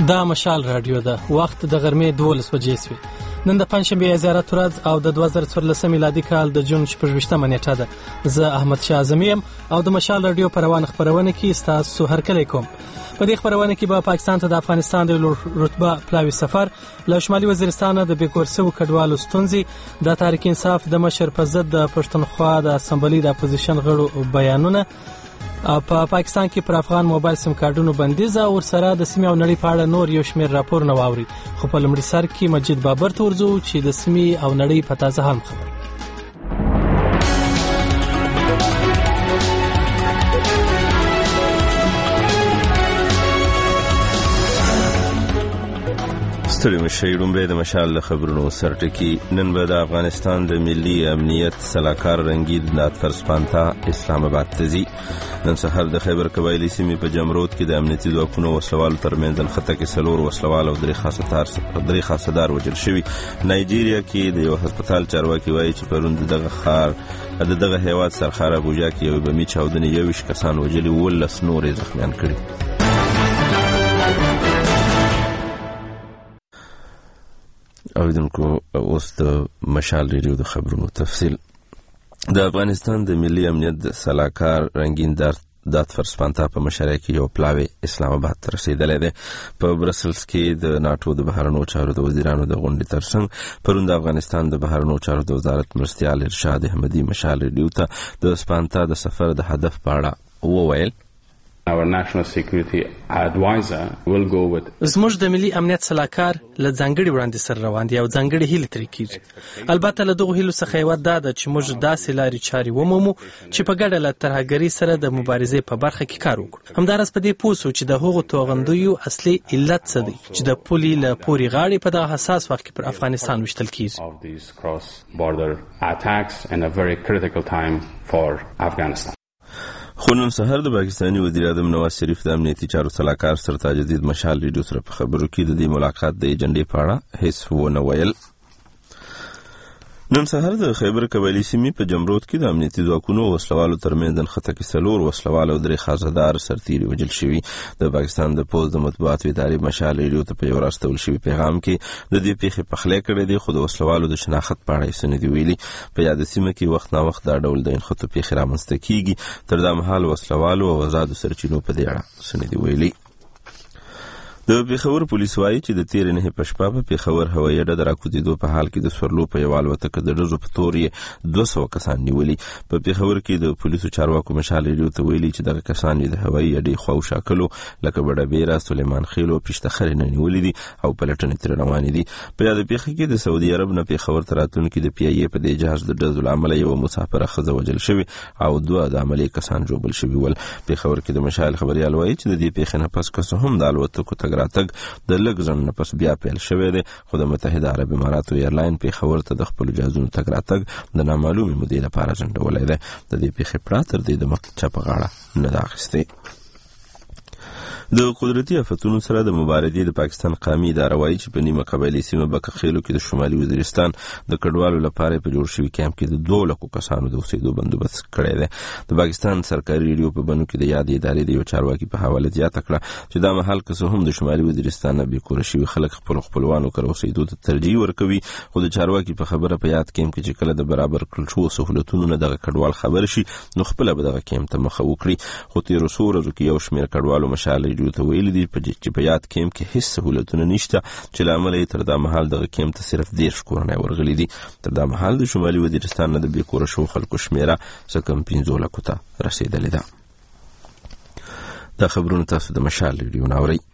دا مشال رادیو ده. وخت د غرمې 12 بجې شوي. نن د پنځشنبې زیارت ورځ او د 2014 میلادي کال د جون 18 نیټه ده. زه احمد شاه اعظمي یم او د مشال رادیو په روانه خبرونه کې ستاسو هرکلی کوم. په دې خبرونه کې به پاکستان ته د افغانستان د رتبه پلاوي سفر، له شمالي وزیرستان د بیکورسو کډوالو ستونزې، د تحریک انصاف د مشر په ضد د پښتونخوا د اسمبلی د اپوزیشن غړو بیانونه، په پاکستان کې پر افغان موبایل سیم کارډونو بندیز او سره د سیمې او نړۍ په اړه نور یو شمېر راپورونه واوري. خو په لومړي سر کې مجید بابر ته ورځو چې د سیمې او نړۍ په تازه حال خبر. ستړي مشئ لومړی د مشال خبرونو سرټکی. نن به د افغانستان د ملي امنیت سلاکار رنګید ناتفرس پانتا اسلام آباد ته ځي. نن سهار د خیبر قبایلي سیمې په جمرود کې د امنیتي ځواکونو وسلوالو ترمنځ نښته کې 4 وسلوال او 3 خاصدار وژل شوي. نایجیریا کې د یو هسپتال چارواکي وایي چې پرون دغه هیواد سرخار ابوجا کې یو بمي چاودنې 21 کسان وژلي، 19 نور زخمیان کړي. اوریدونکو، اوس د مشال ریډیو د خبرونو تفصیل. د افغانستان د ملي امنیت سلاکار رنګین داتفرس پانتا په مشرۍ کې یو پلاوی اسلام آباد ته رسیدلی دی. په برسلز کې د ناټو د بهرنیو چارو د وزیرانو د غونډې ترڅنګ پرون د افغانستان د بهرنیو چارو د وزارت مرستیال ارشاد احمدي مشال ریډیو ته د سپانتا د سفر د هدف په اړه وویل. Our national security advisor will go with زموږ د ملي امنیت سلاکار له ځانګړي وړاندې سره روان دي او ځانګړي هیله ترې کیږي. البته له دغه هیلو څخه یو دا ده چې موږ داسې لارې چارې ومومو چې په ګډه له ترهګرۍ سره د مبارزې په برخه کې کار وکړو. همداراز په دې پوه شو چې د هغو توغندیو اصلي علت څه دی چې د پولې له پورې غاړې په دغه حساس وخت کې پر افغانستان وشتل کیږي. of these cross border attacks in a very critical time for Afghanistan. خو نن سهار د پاکستاني وزیر اعظم نواز شریف د امنیتي چارو سلاکار سرتاج عزیز مشال ریډیو سره په خبرو کې د دې ملاقات د ایجنډې په اړه هیڅ ونه ویل. نن سهار د خیبر قبایلي سیمې په جمرود کې د امنیتي ځواکونو وسلوالو ترمنځ نښته کې 4 وسلوال او 3 خاصدار سرتیري وژل شوي. د پاکستان د پوز د مطبوعاتو ادارې مشال ریډیو ته په یو راستول شوي پیغام کې د دې پیښې پخلی کړی دی، خو د وسلوالو د شناخت په اړه یې څه نه دي ویلي. په یاده سیمه کې وخت نا وخت دا ډول د نښتو پیښې رامنځته کیږي. تر دا مهال وسلوالو او آزادو سرچینو په دې اړه څه نه دي ویلي. د پیښور پولیس وایي چې د تیر نه په شپه په پیښور هوایي اډه د راکوزیدو په حال کې د سورلو په یو الوتکه د ډزو په تور یې 200 کسان نیولي. په پیښور کې د پولیسو چارواکو مشال ریډیو ته ویلي چې دغه کسان د هوایي اډې خواوشا کلو لکه بډابیرا، سلیمان خیل او پشتخر نه نیولي دي او پلټنې تر روانې دي. په یاد پیښه کې د سعودي عرب نه پیښور ته راتلونکي د پی ای په د جهاز د ډزو عمل یو مسافره ښځه وژل شوی او 2 د عملي کسان جوړل شوی ول. پیښور کې د مشال خبريال وایي چې د دې پیښې نه پس که هم د الوتکو تګ راتګ د لږ ځنډ نه پس بیا پیل شوی دی، خو د متحده عرب اماراتو ایرلاین پیښور ته د خپلو جهازونو تګ راتګ د نامعلومې مودې لپاره ځنډولی دی. د دې پیښې پړه تر دې د مخ چپه غاړه نه ده اخیستې. د قدرتي آفتونو سره د مبارزې د پاکستان قومي اداره وایي چې په نیمه قبایلي سیمه بکخیلو کې د شمالي وزیرستان د کډوالو لپاره په جوړ شوي کیمپ کې د 2 لکو کسانو د اوسېدو بندوبست کړی دی. د پاکستان سرکاري ریډیو په بنو کې د یادې ادارې د یو چارواکي په حواله زیاته کړه چې دا مهال که څه هم د شمالي وزیرستان نه بیکوره شوي خلک خپلوانو کره اوسېدو ته ترجیح ورکوي، خو د چارواکي په خبره په یاد کیمپ کې چې کله د برابر کړل شوو سهولتونو نه دغه کډوال خبر شي نو خپله به دغه کیمپ ته مخه وکړي. خو تېرو څو ورځو کې یو شمېر کډوالو مشال ریډیو ته ویلي دي چې په یاد کیمپ کې هیڅ سهولتونه نشته، چې له امله یې تر دا مهال دغه کیمپ ته صرف 10 کورنۍ ورغلي دي. تر دا مهال د شمالي وزیرستان نه د بیکوره شوو خلکو شمېره څه کم 15 لکو ته رسېدلې ده. دا خبرونه تاسو د مشال ریډیو نه اورئ.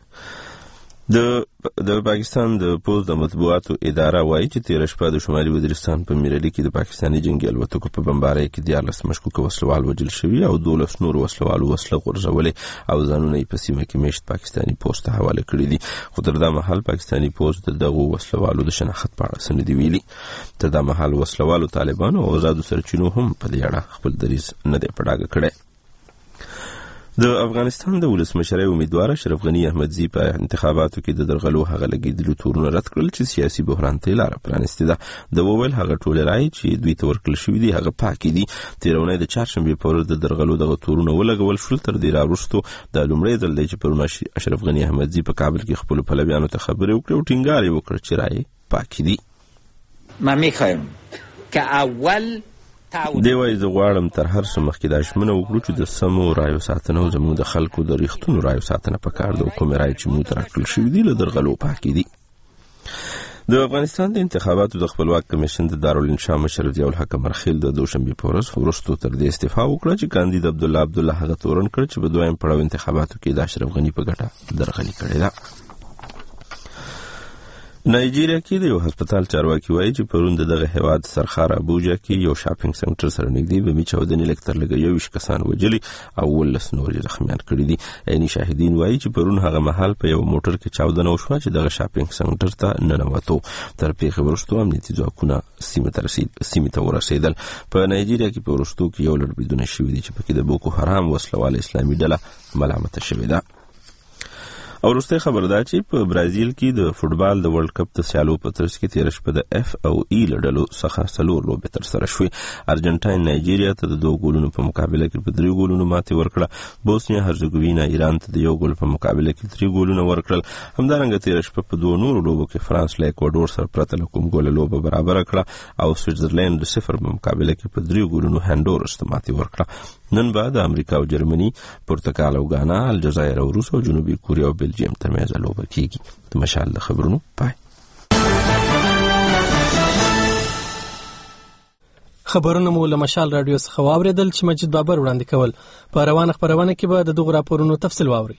د پاکستان د پوز د مطبوعاتو اداره وایي چې تیر شپه د شمالي وزیرستان په میرالي کې د پاکستاني جنگي الوتکو په بمبارۍ کې 14 مشکوک وسلوال وژل شوي او 12 نور وسلوال وسله غورځولې او ځانونه یې په سیمه کې میشت پاکستاني پوسټ ته حواله کړي دي. خو تر دا مهال پاکستاني پوسټ د دغو وسلوالو د شناخت په اړه څه نه دي ویلي. تر دا مهال وسلوالو طالبانو او آزادو سرچینو هم په دې اړه خپل دریځ نه دی په ډاګه کړی. د افغانستان د ولسمشر امیدوار اشرف غنی احمدزی په انتخاباتو کې د درغلو هغه لګیدلو تورونه رد کړل چې سیاسي بحران ته لار پرانستې ده. د وویل هغه ټول رائے چې دوی ته ورکړل شوی دی هغه پاکي دي. تیرونه د چهارشنبه په ورځ د درغلو دغه تورونه ولګول شول. تر دې راوروسته د لومړي ځل دی چې پرون اشرف غنی احمدزی په کابل کې خپل پلویانو ته خبرې وکړې او ټینګار یې وکړ چې رائے پاکي دي. من میخوایم که اول دی وایي زه غواړم تر هر څه مخکې دا ژمنه وکړو چې د سمو رایو ساتنه او زموږ د خلکو د ریښتونو رایو ساتنه پکار ده او کومې رایې چې موږ ته راکړل شوي دي له درغلو پاکې دي. د افغانستان د انتخاباتو د خپلواک کمیشن د دارالانشا مشر ضیاء الحق مرخیل د دوشنبه په ورځ وروسته تر دې استعفا وکړه چې کاندید عبدالله هغه تورن کړ چې په دویم پړاو انتخاباتو کې د اشرف غنی په ګټه درغلي کړې ده. نایجیریا کې د یو هسپتال چارواکي وایي چې پرون دغه هیواد سرخار ابوجا کې یو شاپینګ سنټر سره نږدې بمي چاودنې لکتر لګ 21 کسان وجلي او 19 نور زخمیان کړي دي. عیني شاهدین وایي چې پرون هغه مهال په یو موټر کې چاودنه وشوه چې دغه شاپینګ سنټر ته ننوتو. تر پیښې وروسته امنیتي ځواکونه سیمې ته ورسېدل. په نایجیریا کې په وروستو کې یو لړ بریدونه شوي دي چې پکې د بوکو حرام وسلوال اسلامي ډله ملامته شوې ده. او وروسته خبر ده چې په برازیل کې د فوټبال د ورلد کپ د سیالو په ترڅ کې تیر شپه د اف او ای لړلو څخه څلور لوبې ترسره شوې. ارجنټاین نایجیریا ته د 2 ګولونو په مقابله کې په 3 ګولونو ماتې ورکړه. بوسنیا هرزګوینا ایران ته د 1 ګول په مقابله کې 3 ګولونه ورکړل. همدارنګه تیر شپه په 2 نورو لوبو کې فرانس له اکوادور سره پرته له کوم ګول لوبه برابر کړه او سویټزرلند د 0 په مقابله کې په 3 ګولونو هندورس ته ماتې ورکړه. نن بعد امریکا او جرمني، پرتګال او غانا، الجزایر او روس او جنوبي کوریا او بلجیم ترمنځ لوبه کیږي. د مشال د خبرونو پای. خبرونه مو له مشال رادیو څخه واوریدل چې مجید بابر وړاندې کول. په روانه خبرونه کې به د دغه راپورونو تفصیل واوري.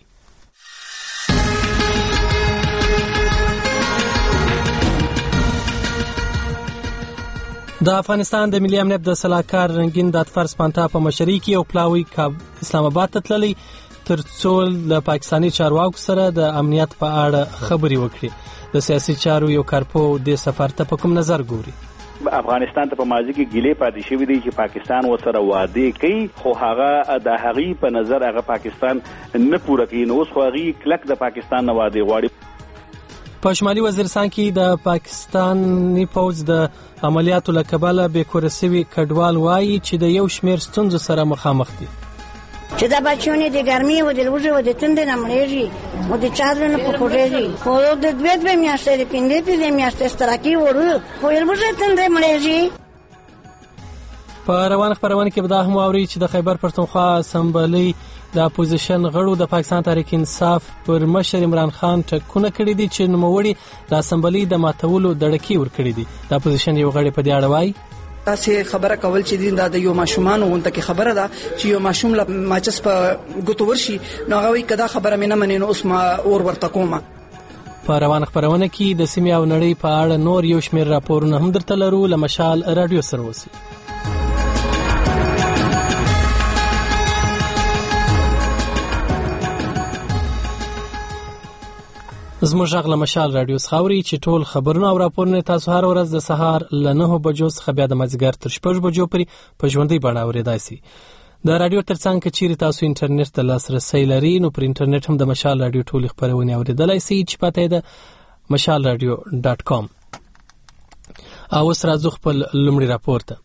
د افغانستان د ملي امنیت د سلاکار رنگین دادفر سپانتا په مشرۍ کې یو پلاوی اسلام آباد ته تللی ترڅو له پاکستاني چارواکو سره د امنیت په اړه خبرې وکړي. د سیاسي چارو یو کارپو د سفر ته په کوم نظر ګوري؟ افغانستان ته په ماضي کې ګیلې پاتې شوې دي چې پاکستان ورسره وعده کوي خو هغه د هغې په نظر هغه پاکستان نه پوره کوي. نو اوس خو هغې کلک د پاکستان نه وعده غواړي. په شمالي وزیرستان کې د پاکستاني پوځ د عملیاتو له کبله بېکوره سوي کډوال وایي چې د یو شمېر ستونزو سره مخامخ دي. چې دا بچونه د ګرمۍ او د لوږې او د تندې نه مړېږي او د چادر نه پخوږي خو د 2 میاشتې د 5 میاشتې ستراکي وړو خو لوږې تندې مړېږي. په روان خبرونه کې به دا هم واوري چې د خیبر پښتونخوا اسمبلی د اپوزیشن غړو د پاکستان تحریک انصاف پر مشر عمران خان ټکونه کړي دي چې نوموړي د اسمبلی د ماتولو دړکی ورکړي دي. د اپوزیشن یو غړي په دې اړه وایي تاسې خبره کول چې دا د یو ماشومان وونته کې خبره ده چې یو ماشوم له ماچس په ګوتو ورشي نو هغه وی کدا خبره مې نه منې نو اوس ما اور ورته کومه. په روان خبرونه کې د سیمې او نړۍ په اړه نور یو شمېر راپورونه هم درته لرو. له مشال رادیو سره اوسئ. زموږ غږ له مشال رادیو څخه اوري چې ټول خبرونه او راپورونه تاسو هر ورځ د سهار له 9 بجو څخه بیا د مازدیګر تر 6 بجو پورې په ژوندۍ بڼه اورېدای شئ. د رادیو ترڅنګ که چیرې تاسو انټرنیټ ته لاسرسی لرئ نو پر انټرنیټ هم د مشال رادیو ټولې خبرونه اورېدلای شئ چې پته یې د mashalradio.com. او اوس راځو خپل لومړی راپور ته.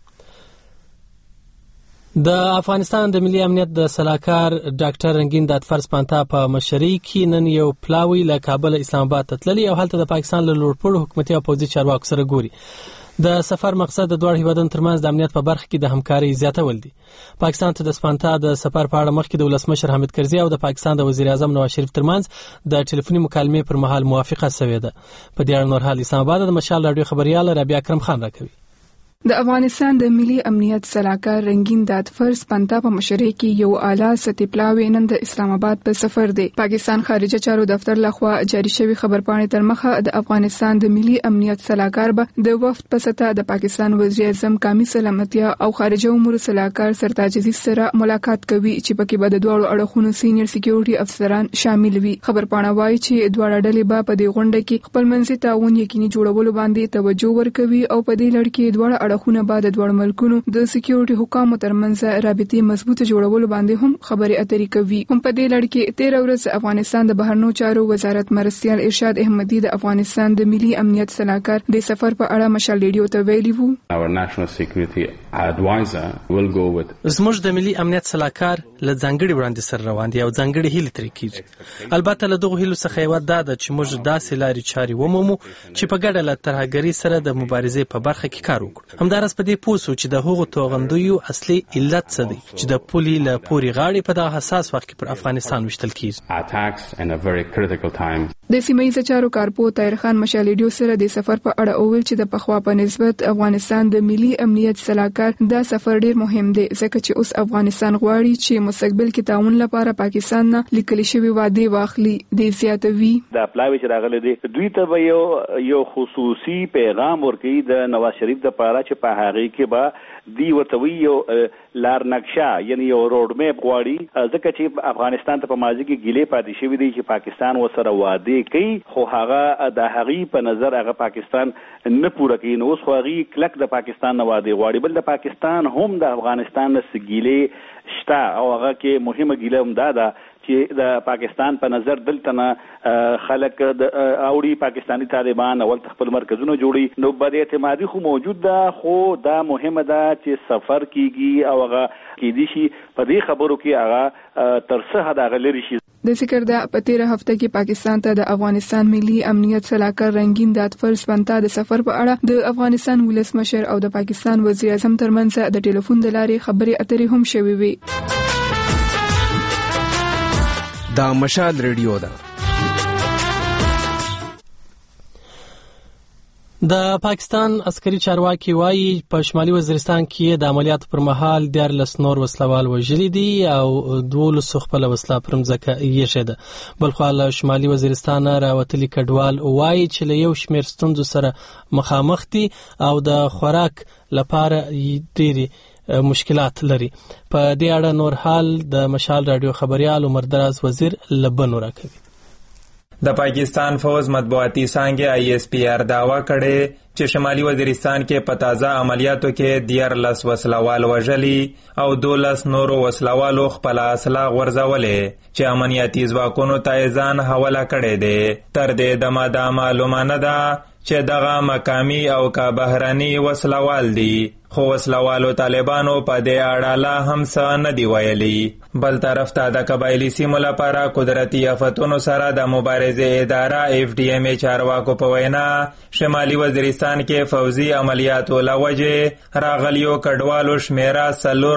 د افغانستان د ملي امنیت د سلاکار ډاکټر رنگین دادفر سپانتا په مشرۍ کې نن یو پلاوی له کابل اسلام آباد ته تللی او هلته د پاکستان له لوړپوړو حکومتي او پوځي چارواکو سره ګوري. د سفر مقصد د دوه هیوادونو ترمنځ د امنیت په برخه کې د همکارۍ زیاتول دي. پاکستان ته د سپانتا د سفر په اړه مخکې د ولسمشر حامد کرزي او د پاکستان د وزیر اعظم نواز شریف ترمنځ د ټلیفوني مکالمې پر مهال موافقه شوې ده. په دې اړه نور حال اسلام آباد د مشال رادیو خبريال رابعه اکرم خان راکوي. د افغانستان د ملي امنیت سلاکار رنگین دادفر سپانتا په مشرۍ کې یو اعلی سطحي پلاوی نن د اسلام آباد په سفر دی. پاکستان خارجه چارو دفتر لخوا جاری شوی خبرپاڼې تر مخه د افغانستان د ملي امنیت سلاکار به د وفد په سطح د پاکستان وزیر اعظم قومي سلامتیا او خارجه امور سلاکار سرتاج عزیز سره ملاقات کوي چې پکې به د دوه اړخونو سینیئر سکیورټي افسران شامل وي. خبرپاڼه وايي چې دوه ډلې به په دې غونډه کې خپل منځي تعاون یقیني جوړولو باندې توجه ورکوي او په دې لړ کې دوه اړخونه بعد د دوه ملکونو د سکیورټي حکامو ترمنځ رابطې مضبوطه جوړولو باندې هم خبرې اترې کوي. هم په دې لړ کې 13 ورځ افغانستان د بهرنیو چارو وزارت مرستیال ارشاد احمدي د افغانستان د ملي امنیت صلاحکار د سفر په اړه مشال ریډیو ته ویلي وو. Our national security advisor will go with زموږ د ملي امنیت صلاحکار له ځانګړي وړاندې سره روان دي او ځانګړي هیله ترې کیږي. البته له دغه هیلو څخه یو دا ده چې موږ داسې لارې چارې ومومو چې په ګډه له ترهګرۍ سره د مبارزې په برخه کې کار وکړو. همداراز په دې پوه شو چې د هغو توغندیو اصلي علت څه دی چې د پولې له پورې غاړې په دغه حساس وخت کې پر افغانستان وشتل کیږي. attacks in a very critical time. د سیمه چارو کارپو طاهر خان مشال ریډیو سره د سفر په اړه اول چې د پخوا په نسبت افغانستان د ملي امنیت صلاحکار دا سفر ډیر مهم دی ځکه چې اوس افغانستان غواړي چې مستقبل کې تعاون لپاره پاکستان نه لیکل شوی وعده واخلي. د زیاتوي د اپلاوي چې راغلي دي دوی ته یو خصوصي پیغام ورکړي د نواز شریف د لپاره چې په هغه کې به دی ورته یو لار نقشه یعنی یو روډ میپ غواړي ځکه چې افغانستان ته په ماضي کې ګیلې پاتې شوی دی چې پاکستان وسره وعده کوي خو هغه د هغې په نظر هغه پاکستان نه پوره کوي. نو اوس خو هغې کلک د پاکستان نه وعده غواړي بل د پاکستان هم د افغانستان نه ګیلې شته او هغه کې مهمه ګیله هم دا ده چې د پاکستان په نظر دلته نه خلک د اوړي پاکستانی طالبان اول خپل مرکزونه جوړي نو بد اعتمادي خو موجود ده خو دا مهمه ده چې سفر کیږي او هغه کېدی شي په دې خبرو کې هغه تر څه حد هغه لري شي. د ذکر د په 13 هفته کې پاکستان ته د افغانستان ملي امنیت صلاحکار رنگین دادفر سپنتا د سفر په اړه د افغانستان ولسمشر او د پاکستان وزیر اعظم ترمنځ د ټلیفون د لارې خبرې اترې هم شوې وي. دا مشال ریډیو ده. د پاکستان عسکري چارواکي وایي په شمالي وزیرستان کې د عملیاتو پر مهال 14 نور وسلوال وژلي دي او 12 خپل وسله پر مځکه یې ده. بلخو له شمالي وزیرستان راوتلي کډوال وایي چې له یو شمېر ستونزو سره مخامخ دي او د خوراک لپاره ډېری مشکلات لري. په دې اړه نور حال د مشال رادیو خبريال عمر دراز وزیر لبنو راکوي. د پاکستان فوز مطبوعاتي څانګې ISPR داوا کړي چې شمالي وزیرستان کې په تازه عملیاتو کې 14 وسلوال وژلي او 12 نورو وسلوالو خپل اسلحه غورځولې چې امنیتي ځواکونو ته ځان حواله کړي دي. تر دې دمه دا معلومه نه ده چې دغه مقامی او کا بهراني وسلوال دي خو وسلوالو طالبانو په دې اړه لا هم څه نه دی ویلي. بل طرف ته د قبایلي سیمو لپاره قدرتي آفتونو سره د مبارزې اداره FDMA چارواکو په وینا شمالي وزیرستان کې فوزي عملیاتو لوجې راغلیو کډوالو شمیره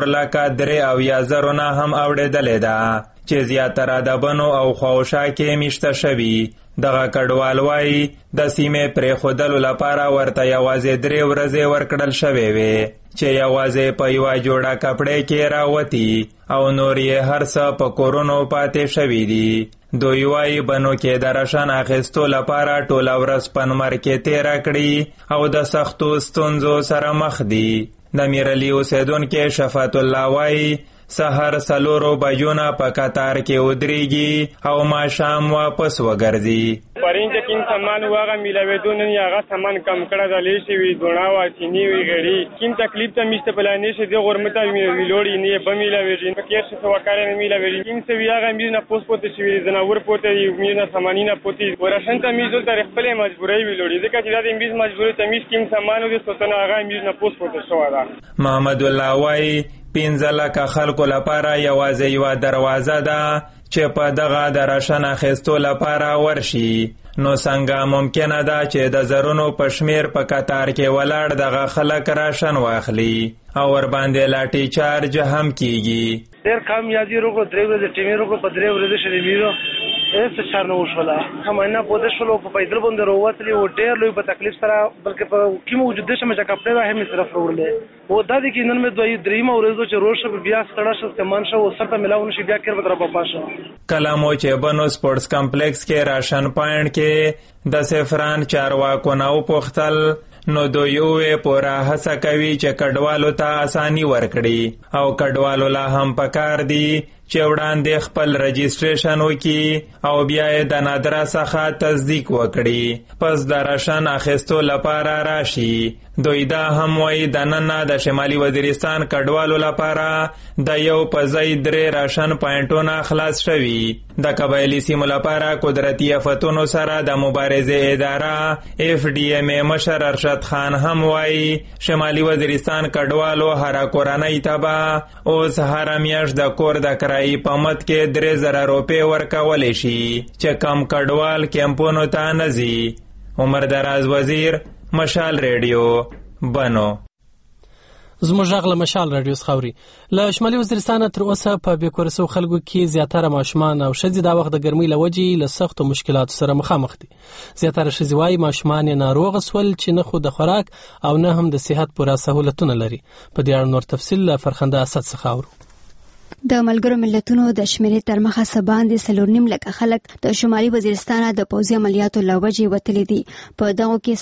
4,03,000 نه هم اوړېدلې ده چې زیاتره د بنو او خواوشا کې میشته شوي. دغه کډوال وایي د سیمې پرې خودلو لپاره ورته یوازې 3 ورځې ورکړل شوې وې چې یوازې په یوه جوړه کپړې کې راوتي او نور یې هر څه په کورونو پاتې شوي دي. دوی وایي بنو کې د راشن اخیستو لپاره ټوله ورځ په نمر کې تیره کړي او د سختو ستونزو سره مخ دي. د میرعلي اوسیدونکي شفاعت الله وایي سحر 4 بجونه په قطار کې ودرېږي او ماښام واپس وګرځي. پرین چې کوم سامان واغه ملاوېدو نه هغه سامان کم کړه د لیشي وی دونه وا چینی وی غړي کوم تکلیف ته میشته پلانې شه د غرمته ویلوړي نه به ملاوېږي په کې څه وکړې نه ملاوېږي کوم څه ویغه مینا پوس پوت شي زناور پوتې مینا سامانینا پوتې ورشن ته میزو تر خپل مجبورې ویلوړي ځکه چې د میز مجبورې ته میز کوم سامان د سوتنه هغه مینا پوس پوت شو دا. محمد الله وای 15 لکه خلکو لپاره یوازې یو دروازه ده چې په دغه د راشن اخیستو لپاره ورشي. نو څنګه ممکنه ده چې د زرونو په شمیر په قطار کې ولاړ دغه خلک راشن واخلي او ورباندې لاټي چارج هم کیږي. ډېر کامیابی روغو 3 ورځې ټیمې روغو په 3 ورځې شلې میرو ایسه چار نه وشوله هماینا پوده شلو په پیدل باندې وروتلی او ډېر لوی په تکلیف سره بلکې په کوم وجود شمه چې کپړې ده هم صرف ورولې او د دې کې نن مې دوی دریم ورځو چې روشه بیا ستړه شو کمان شو او سره ملاو نشي بیا کېر بدر په پاشو کلامو چې بنو سپورتس کمپلیکس کې راشن پوینټ کې د سفران چارواکو نو پختل نو دوی یې پورا هڅه کوي چې کډوالو ته اساني ورکړي او کډوالو لا هم پکار دي چې وړاندې خپل رجسټریشن وکړي او بیا یې د نادره څخه تصدیق وکړي، پس د راشن اخیستو لپاره راشي. دوی دا هم وایي د نن د شمالي وزیرستان کډوالو لپاره د یو په ځای 3 راشن پوینټونه خلاص شوي. د قبایلي سیمو لپاره قدرتي آفتونو سره د مبارزې اداره FDMA مشر ارشد خان هم وایي شمالي وزیرستان کډوالو هر کورنۍ ته به اوس هر میاشت د کور د کرایې په مد کې 3000 روپۍ ورکولی شي چې کم کډوال کیمپونو ته نه ځي. عمر دراز وزیر، مشال ریډیو، بنو. زموږ غږ له مشال رادیو څخه اوري. له شمالي وزیرستان تر اوسه په بېکوره شوو خلکو کې زیاتره ماشومان او ښځې دا وخت د ګرمۍ له وجې له سختو مشکلاتو سره مخامخ دي. زیاتره ښځې وایي ماشومان یې ناروغه سول چې نه خو د خوراک او نه هم د صحت پوره سهولتونه لري. په دې اړه نور تفصیل له فرخنده اسد څخه اورو. د ملګرو ملتونو د شمیرې تر مخه سباندې 4.5 لکه خلک د شمالي وزیرستان د پوځي عملیاتو له وجې وتلي دي. په دغو کې